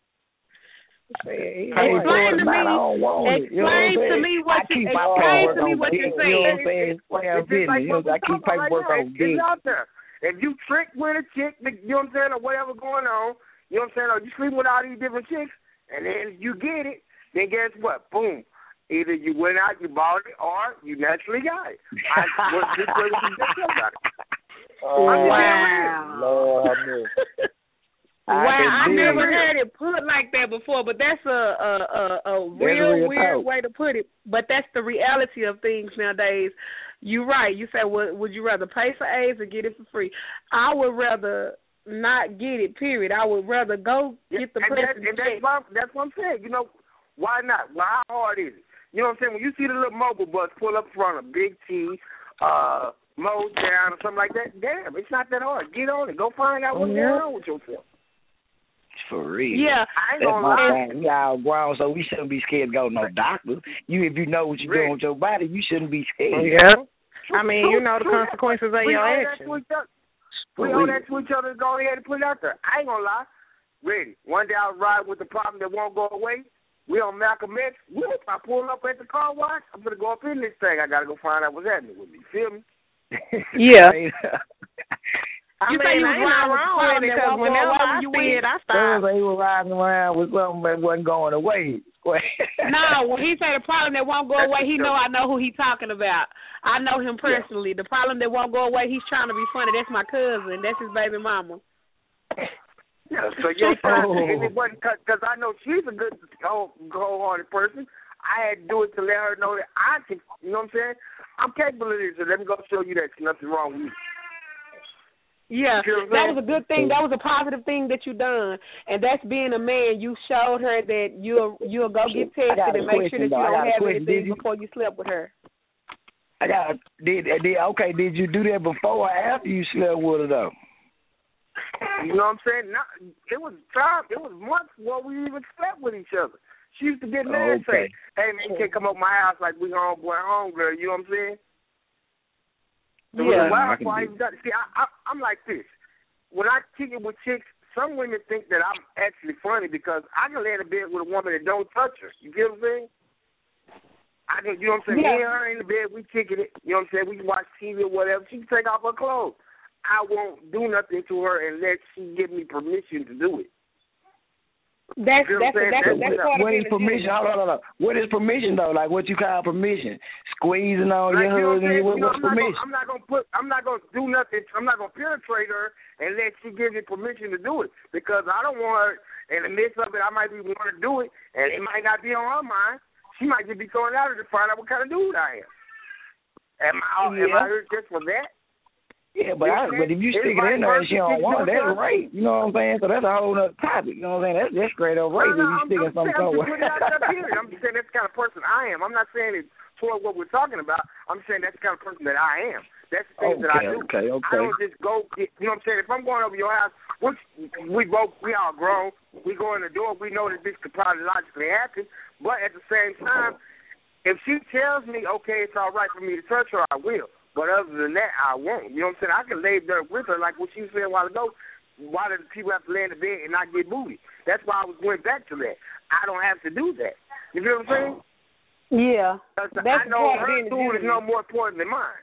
Hey, Explain to me. I don't want it. You know what Explain I'm to saying? me what I you keep my explain paperwork to me on what dick, you're you know what I'm saying. saying? It's plain It's just business. like You know, what I we keep talking about paperwork right on now. dick. It's out there. If you trick with a chick, you know what I'm saying, or whatever going on, you know what I'm saying, or you sleep with all these different chicks, and then you get it, then guess what? Boom. Either you went out, you bought it, or you naturally got it. I was just way you just about it. Oh, I'm just wow. Lord, I miss. Wow, I, I never it. heard it put like that before, but that's a a, a, a real, real weird talk. way to put it. But that's the reality of things nowadays. You're right. You said, would, would you rather pay for AIDS or get it for free? I would rather not get it, period. I would rather go get the and person that, and that's, what, that's what I'm saying. You know, why not? Well, how hard is it? You know what I'm saying? When you see the little mobile bus pull up in front of Big T, uh, Motown, or something like that, damn, it's not that hard. Get on it. Go find out what's Yeah. going on with yourself. For real. Yeah. I ain't That's gonna my lie. thing. We all grown, so we shouldn't be scared to go to no doctor. You, if you know what you're doing with your body, you shouldn't be scared. Yeah. I mean, you know the consequences of your actions. We owe that to each other to go ahead and put it out there. I ain't gonna lie. Ready. One day I was riding with the problem that won't go away. We on Malcolm X. Whoop, I pull up at the car wash. I'm gonna go up in this thing. I gotta go find out what's happening with me. You feel me? Yeah. I you mean, say you ain't wrong wrong with it because whenever I you see it, I Sounds stop. like he was riding around with something that wasn't going away. No, when he say the problem that won't go away, he know I know who he talking about. I know him personally. Yeah. The problem that won't go away, he's trying to be funny. That's my cousin. That's his baby mama. Yeah, so you're trying to, and it wasn't because I know she's a good, wholehearted person. I had to do it to let her know that I can, you know what I'm saying? I'm capable of this, so let me go show you that there's nothing wrong with me. Yeah, that was a good thing. That was a positive thing that you done, and that's being a man. You showed her that you'll you'll go get tested and make sure that you don't have anything before you slept with her. I got did did okay. Did you do that before or after you slept with her though? You know what I'm saying? Not, it was time. It was months before we even slept with each other. She used to get mad and say, "Hey man, you can't come up my house like we homeboy homegirl." You know what I'm saying? So yeah. Why, why you got, see, I, I, I'm like this. When I kick it with chicks, some women think that I'm actually funny because I can lay in the bed with a woman that don't touch her. You get what I'm saying? I can, you know what I'm saying? Yeah. Me and her in the bed, we kicking it. You know what I'm saying? We can watch T V or whatever. She can take off her clothes. I won't do nothing to her unless she give me permission to do it. That's you know that's what that's, that's, that's part what of is permission? Hold on, hold on. What is permission though? Like what you call permission? Squeezing on like, your you know husband? what What, what's you know, permission? I'm not, gonna, I'm not gonna put. I'm not gonna do nothing. I'm not gonna penetrate her unless she gives me permission to do it because I don't want her in the midst of it. I might be wanting to do it, and it might not be on her mind. She might just be throwing it out to find out what kind of dude I am. Am I? Yeah. Am I hurt just for that? Yeah, but I, but if you stick it in there and she don't want it, that's rape. You know what I'm saying? So that's a whole other topic. You know what I'm saying? That's that's straight up rape No, no, if you I'm, sticking something I'm somewhere. just putting it out there, period. I'm just saying that's the kind of person I am. I'm not saying it's toward what we're talking about. I'm saying that's the kind of person that I am. That's the things okay, that I do. Okay, okay. I don't just go. Get, you know what I'm saying? If I'm going over your house, which we both we all grown, we go in the door. We know that this could probably logically happen, but at the same time, if she tells me, okay, it's all right for me to touch her, I will. But other than that, I won't. You know what I'm saying? I can lay there with her, like what she was saying a while ago. Why do people have to lay in the bed and not get booty? That's why I was going back to that. I don't have to do that. You feel what I'm saying? Yeah. That's I know her food is no more important than mine.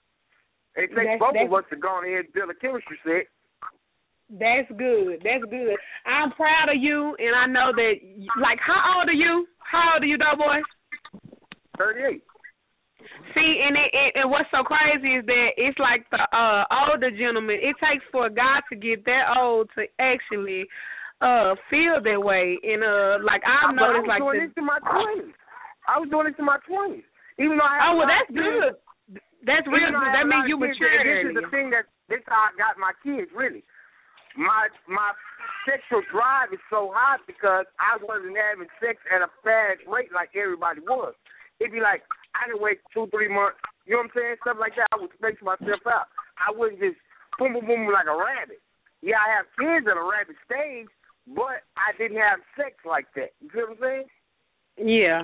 It takes that's, both that's, of us to go ahead and build a chemistry set. That's good. That's good. I'm proud of you, and I know that, like, how old are you? How old are you, Doughboy? thirty-eight. See, and it, it, and what's so crazy is that it's like the uh, older gentleman. It takes for a guy to get that old to actually uh, feel that way. And uh, like I've noticed, I was like doing the, this in my twenties. I was doing this in my twenties. Even though I have oh well, a lot that's of good. Kids, that's real good. That means you matured. This is the thing that this is how I got my kids. Really, my my sexual drive is so high because I wasn't having sex at a fast rate like everybody was. It'd be like, I didn't wait two, three months. You know what I'm saying? Stuff like that. I would space myself out. I wouldn't just boom, boom, boom like a rabbit. Yeah, I have kids at a rabbit stage, but I didn't have sex like that. You feel what I'm saying? Yeah.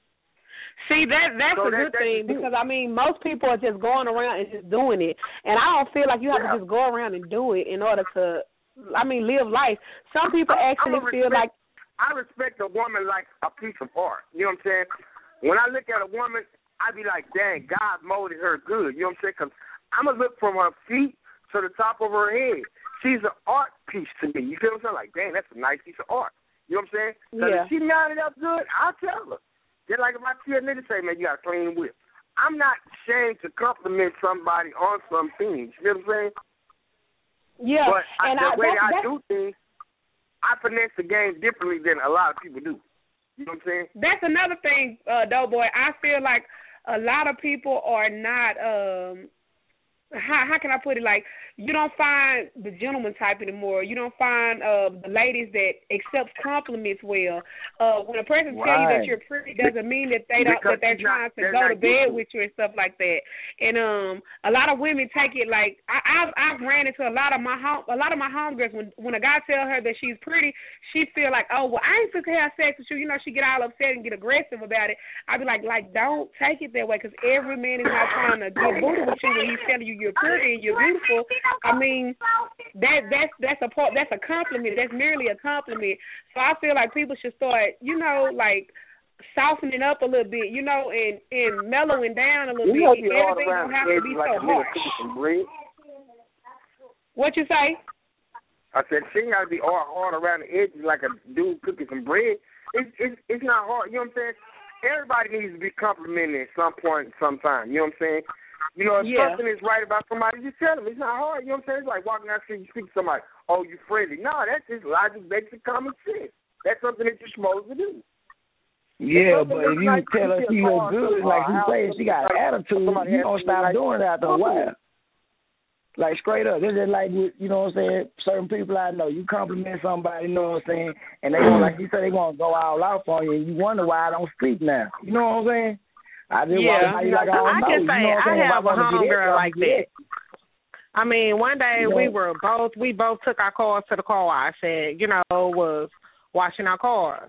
See, that that's so a that, good thing because, I mean, most people are just going around and just doing it. And I don't feel like you have yeah. to just go around and do it in order to, I mean, live life. Some people I, actually feel respect, like. I respect a woman like a piece of art. You know what I'm saying? When I look at a woman, I be like, dang, God molded her good. You know what I'm saying? Because I'm going to look from her feet to the top of her head. She's an art piece to me. You feel what I'm saying? Like, dang, that's a nice piece of art. You know what I'm saying? So yeah. if she knotted up good, I'll tell her. Just like if I see a nigga say, man, you got a clean whip. I'm not ashamed to compliment somebody on some things. You know what I'm saying? Yeah. But and I, the I, way that's, I that's, do things, I finesse the game differently than a lot of people do. You know what I'm saying? That's another thing, uh, Doughboy. I feel like a lot of people are not um, how how can I put it? Like, you don't find the gentleman type anymore. You don't find uh, the ladies that accepts compliments well. Uh, when a person right. tell you that you're pretty, doesn't mean that they don't because that they're trying not, to they're go to bed with you and stuff like that. And um, a lot of women take it like I, I've I've ran into a lot of my home a lot of my homegirls when when a guy tell her that she's pretty, she feel like, oh well, I ain't supposed to have sex with you. You know, she get all upset and get aggressive about it. I be like, like don't take it that way because every man is not trying to get booty with you when he's telling you you're pretty and you're beautiful. I mean, that that's that's a part, that's a compliment. That's merely a compliment. So I feel like people should start, you know, like softening up a little bit, you know, and, and mellowing down a little you bit. Everything don't have to be like so harsh. What you say? I said she got to be all hard around the edges like a dude cooking some bread. It's it's it's not hard. You know what I'm saying? Everybody needs to be complimented at some point, sometime. You know what I'm saying? You know, if yeah. something is right about somebody, just tell them. It's not hard. You know what I'm saying? It's like walking down the street, you speak to somebody, oh, you friendly. No, that's just logic, basic common sense. That's something that you're supposed to do. Yeah, but if you tell her she look good, like you say, she got attitude, you don't stop doing it after a while. Like, straight up. It's just like, with, you know what I'm saying, certain people I know, you compliment somebody, you know what I'm saying, and they want, like you said, they want to go all out for you, and you wonder why I don't speak now. You know what I'm saying? I just yeah, you like, I, I know, can say you know I have a homegirl like that. I mean, one day yeah. we were both, we both took our cars to the car wash and, you know, was washing our cars.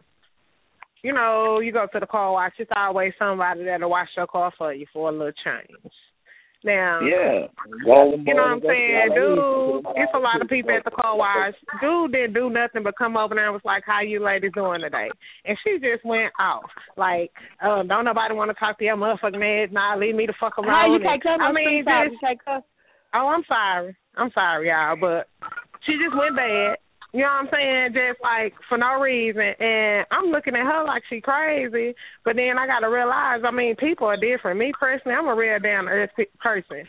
You know, you go to the car wash, it's always somebody that'll wash your car for you for a little change. Now, yeah. Well, you know what I'm saying, dude, it's a lot of people at the car wash. Dude didn't do nothing but come over there and was like, how you ladies doing today? And she just went off. Like, uh, don't nobody want to talk to your motherfucking ass. Nah, leave me the fuck alone. How you take I mean, just, you take cuss? Oh, I'm sorry. I'm sorry, y'all, but she just went bad. You know what I'm saying? Just like for no reason. And I'm looking at her like she crazy. But then I got to realize, I mean, people are different. Me personally, I'm a real down-to-earth person.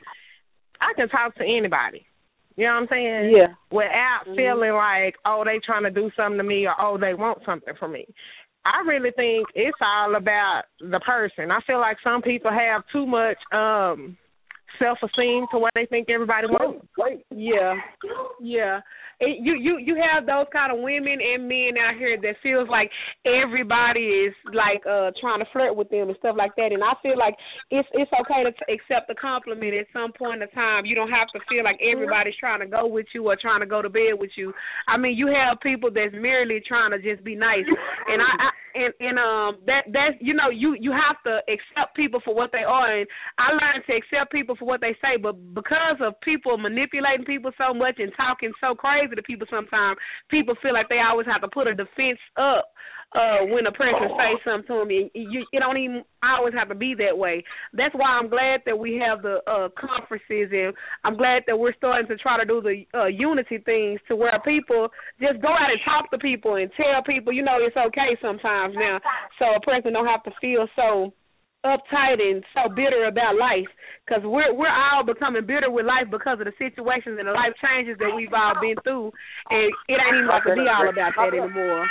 I can talk to anybody. You know what I'm saying? Yeah. Without mm-hmm. feeling like, oh, they trying to do something to me or, oh, they want something from me. I really think it's all about the person. I feel like some people have too much um, self-esteem to what they think everybody wants. Yeah. Yeah. It, you, you you have those kind of women and men out here that feels like everybody is like uh trying to flirt with them and stuff like that. And I feel like it's it's okay to t- accept a compliment at some point in time. You don't have to feel like everybody's trying to go with you or trying to go to bed with you. I mean, you have people that's merely trying to just be nice. And I, I and and um that that's you know you you have to accept people for what they are. And I learned to accept people for what they say, but because of people manipulating people so much and talking so crazy to people, sometimes people feel like they always have to put a defense up uh, when a person says something to them. You, it don't even always have to be that way. That's why I'm glad that we have the uh, conferences, and I'm glad that we're starting to try to do the uh, unity things to where people just go out and talk to people and tell people, you know, it's okay sometimes now, so a person don't have to feel so uptight and so bitter about life, because we're we're all becoming bitter with life because of the situations and the life changes that we've all been through, and it ain't even got to be all about that anymore.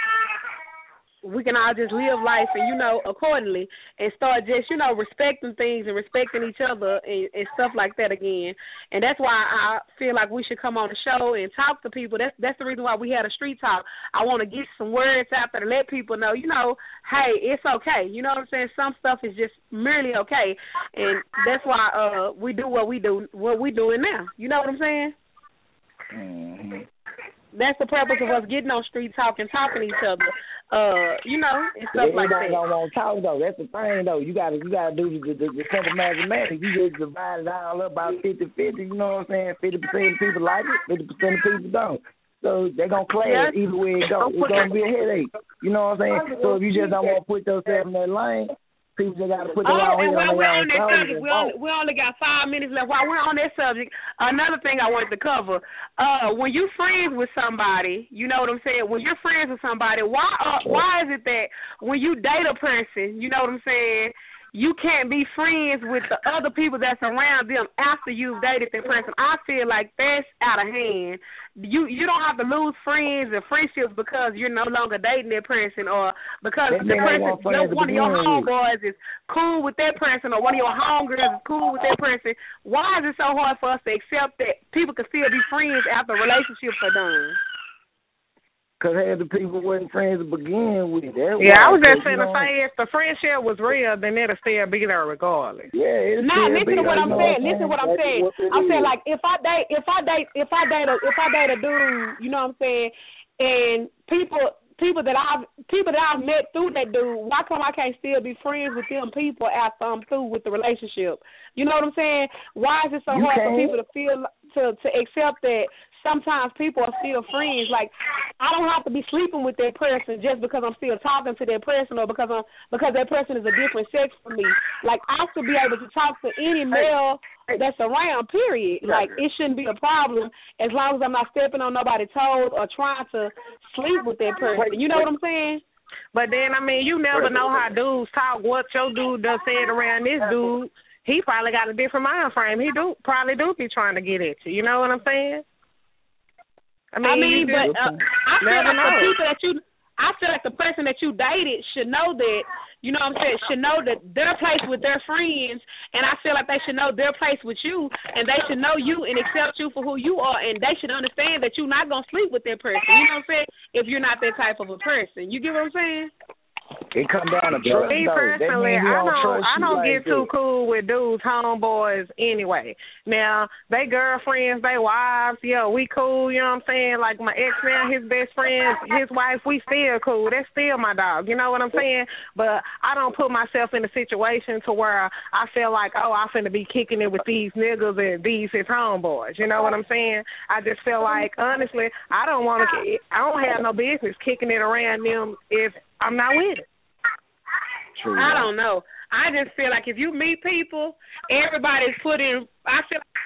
We can all just live life and, you know, accordingly and start just, you know, respecting things and respecting each other and, and stuff like that again. And that's why I feel like we should come on the show and talk to people. That's that's the reason why we had a street talk. I want to get some words out there to let people know, you know, hey, it's okay. You know what I'm saying? Some stuff is just merely okay. And that's why uh, we do what we do, what we doing now. You know what I'm saying? Mm-hmm. That's the purpose of us getting on street talk and talking to each other, uh, you know, and stuff yeah, like that. Everybody don't want to talk, though. That's the thing, though. You got to you gotta do the, the, the simple mathematics. You just divide it all up about fifty-fifty, you know what I'm saying? fifty percent of people like it, fifty percent of people don't. So they're going to clash yeah. either way it goes. It's going to be a headache. You know what I'm saying? So if you just don't want to put yourself in that lane, people just got to put their oh, own and while we're on that subject, we only, we only got five minutes left. While we're on that subject, another thing I wanted to cover, uh, when you friends with somebody, you know what I'm saying, when you're friends with somebody, why uh, why is it that when you date a person, you know what I'm saying, you can't be friends with the other people that's around them after you've dated that person. I feel like that's out of hand. You you don't have to lose friends and friendships because you're no longer dating that person, or because That the man person, want friends to one of your begin with. homeboys is cool with that person, or one of your homegirls is cool with that person. Why is it so hard for us to accept that people can still be friends after relationships are done? Because half the people wasn't friends to begin with. That's Yeah, why, I was just 'cause, you finna know, say if the friendship was real, then it'll still be there regardless. Yeah, it's Nah, still listen be to what there, I'm you know saying. what Listen to what I'm That's saying. what it I'm saying is. like if I date, if I date, if I date a, if I date a dude, you know what I'm saying, and people, people that I've, people that I've met through that dude, why come I can't still be friends with them people after I'm through with the relationship? You know what I'm saying? Why is it so You hard can. for people to feel to to accept that? Sometimes people are still friends. Like, I don't have to be sleeping with that person just because I'm still talking to that person, or because I'm because that person is a different sex from me. Like, I should be able to talk to any male that's around, period. Like, it shouldn't be a problem as long as I'm not stepping on nobody's toes or trying to sleep with that person. You know what I'm saying? But then, I mean, you never know how dudes talk. What your dude does said around this dude, he probably got a different mind frame. He do probably do be trying to get at you. You know what I'm saying? I mean, I mean, you but just uh, I feel never like know. the people that you, I feel like the person that you dated should know that, you know what I'm saying, should know that their place with their friends, and I feel like they should know their place with you, and they should know you and accept you for who you are, and they should understand that you're not going to sleep with that person, you know what I'm saying, if you're not that type of a person. You get what I'm saying? It come down to trust, Me though. personally, That means he I don't don't, trust I you don't like get too that. cool with dudes, homeboys anyway. Now, they girlfriends, they wives, yeah, we cool, you know what I'm saying? Like my ex now, his best friend, his wife, we still cool. That's still my dog, you know what I'm saying? But I don't put myself in a situation to where I feel like, oh, I'm finna be kicking it with these niggas and these his homeboys, you know what I'm saying? I just feel like, honestly, I don't want to, I don't have no business kicking it around them if I'm not with it. True, I don't know. I just feel like if you meet people, everybody's put in. I feel like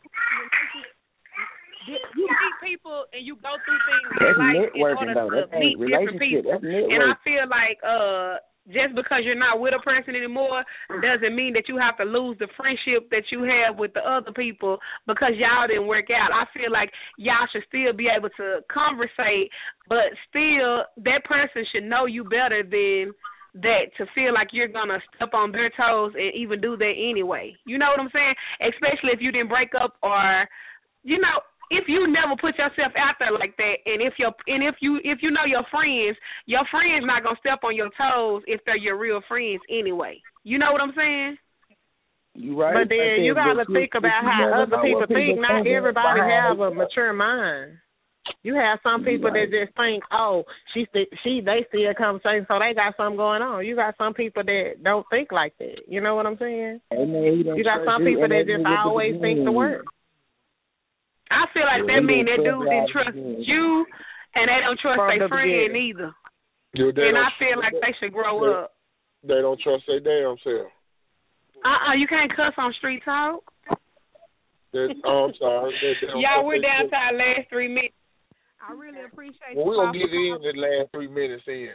you meet people and you go through things in That's life in networking, order though. to That ain't meet different relationship. people. That's And I networking. feel like uh, just because you're not with a person anymore doesn't mean that you have to lose the friendship that you have with the other people because y'all didn't work out. I feel like y'all should still be able to conversate, but still that person should know you better than that to feel like you're going to step on their toes and even do that anyway. You know what I'm saying? Especially if you didn't break up or, you know, if you never put yourself out there like that, and if your and if you if you know your friends, your friends not gonna step on your toes if they're your real friends anyway. You know what I'm saying? You right. But then you got to think about how other people think. Not everybody have a much. mature mind. You have some people that just think, oh, she st- she they still conversation, so they got something going on. You got some people that don't think like that. You know what I'm saying? You got some people that just always think the worst. I feel like that mean that dude didn't trust you, and they don't trust From their the friend beginning. either. Yeah, they And I don't- feel like they should grow they, up. They don't trust their damn self. Uh-uh, you can't cuss on street talk. They, oh, I'm sorry. They, they don't Y'all, trust we're their down self. to our last three minutes. I really appreciate Well, you. we're going to all get it in the last three minutes in.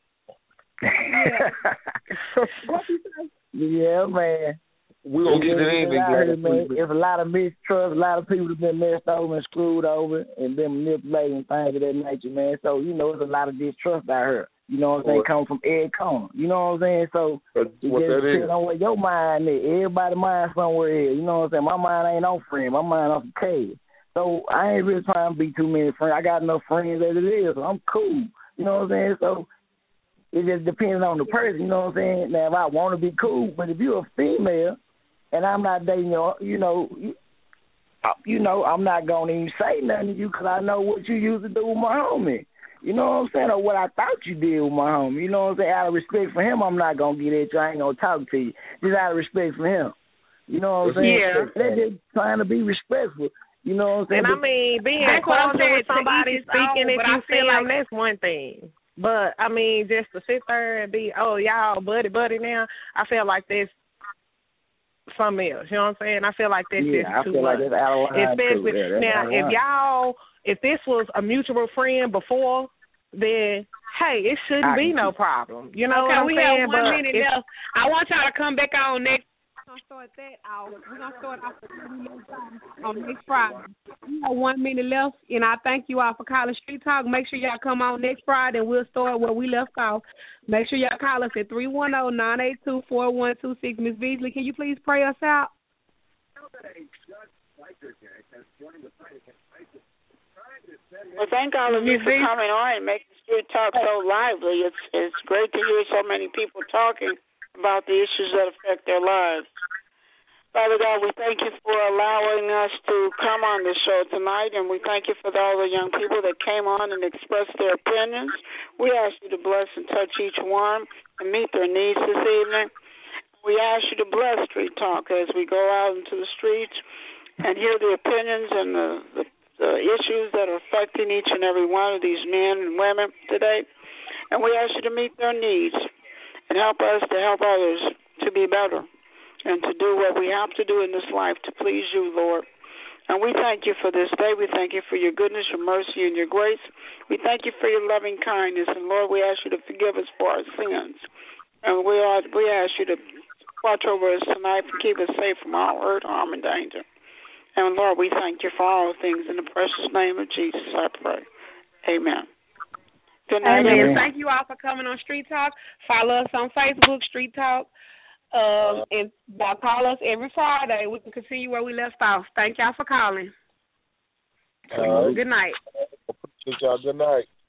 Yeah, man. We're going to get it in these It's a lot of- last three man, minutes. It's a lot of mistrust. A lot of people have been messed over and screwed over and been manipulating things of that nature, man. So, you know, there's a lot of distrust out here. You know what I'm saying? What? Coming from every corner. You know what I'm saying? So, That's it what just that depends is. on where your mind is. Everybody's mind somewhere here. You know what I'm saying? My mind ain't on friend. My mind on some cash. So, I ain't really trying to be too many friends. I got enough friends as it is, so I'm cool. You know what I'm saying? So, it just depends on the person. You know what I'm saying? Now, if I want to be cool, but if you're a female and I'm not dating you, you know, you, you know, I'm not going to even say nothing to you because I know what you used to do with my homie. You know what I'm saying? Or what I thought you did with my homie. You know what I'm saying? Out of respect for him, I'm not going to get at you. I ain't going to talk to you. Just out of respect for him. You know what I'm saying? Yeah. They're just trying to be respectful. You know what I'm saying? And I But- mean, being That's what I'm cordial saying, with to somebody each his speaking own, if but you I feel see like- them, that's one thing. But, I mean, just to sit there and be, oh, y'all buddy-buddy now, I feel like that's something else. You know what I'm saying? I feel like that's yeah, just I too feel like much. that's out of line, Especially, too. Yeah, that's now, out of if line. y'all, if this was a mutual friend before, then hey, it shouldn't be no problem. You know okay, what I'm we saying? have one But minute it's- left. I want y'all to come back on next. We're gonna start that off. We're gonna start off on next Friday. We have one minute left, and I thank you all for calling Street Talk. Make sure y'all come on next Friday, and we'll start where we left off. Make sure y'all call us at three one zero, nine eight two, four one two six. Miss Beasley, can you please pray us out? Well, thank all of you for coming on and making Street Talk so lively. It's it's great to hear so many people talking about the issues that affect their lives. Father God, we thank you for allowing us to come on the show tonight, and we thank you for all the young people that came on and expressed their opinions. We ask you to bless and touch each one and meet their needs this evening. We ask you to bless Street Talk as we go out into the streets and hear the opinions and the, the, the issues that are affecting each and every one of these men and women today. And we ask you to meet their needs and help us to help others to be better and to do what we have to do in this life to please you, Lord. And we thank you for this day. We thank you for your goodness, your mercy, and your grace. We thank you for your loving kindness. And, Lord, we ask you to forgive us for our sins. And we, are, we ask you to watch over us tonight and keep us safe from all hurt, harm, and danger. And, Lord, we thank you for all things. In the precious name of Jesus, I pray. Amen. Good night, Amen. Thank you all for coming on Street Talk. Follow us on Facebook, Street Talk. Um, and y'all call us every Friday. We can continue where we left off. Thank y'all for calling. All right. Good night. Y'all good night.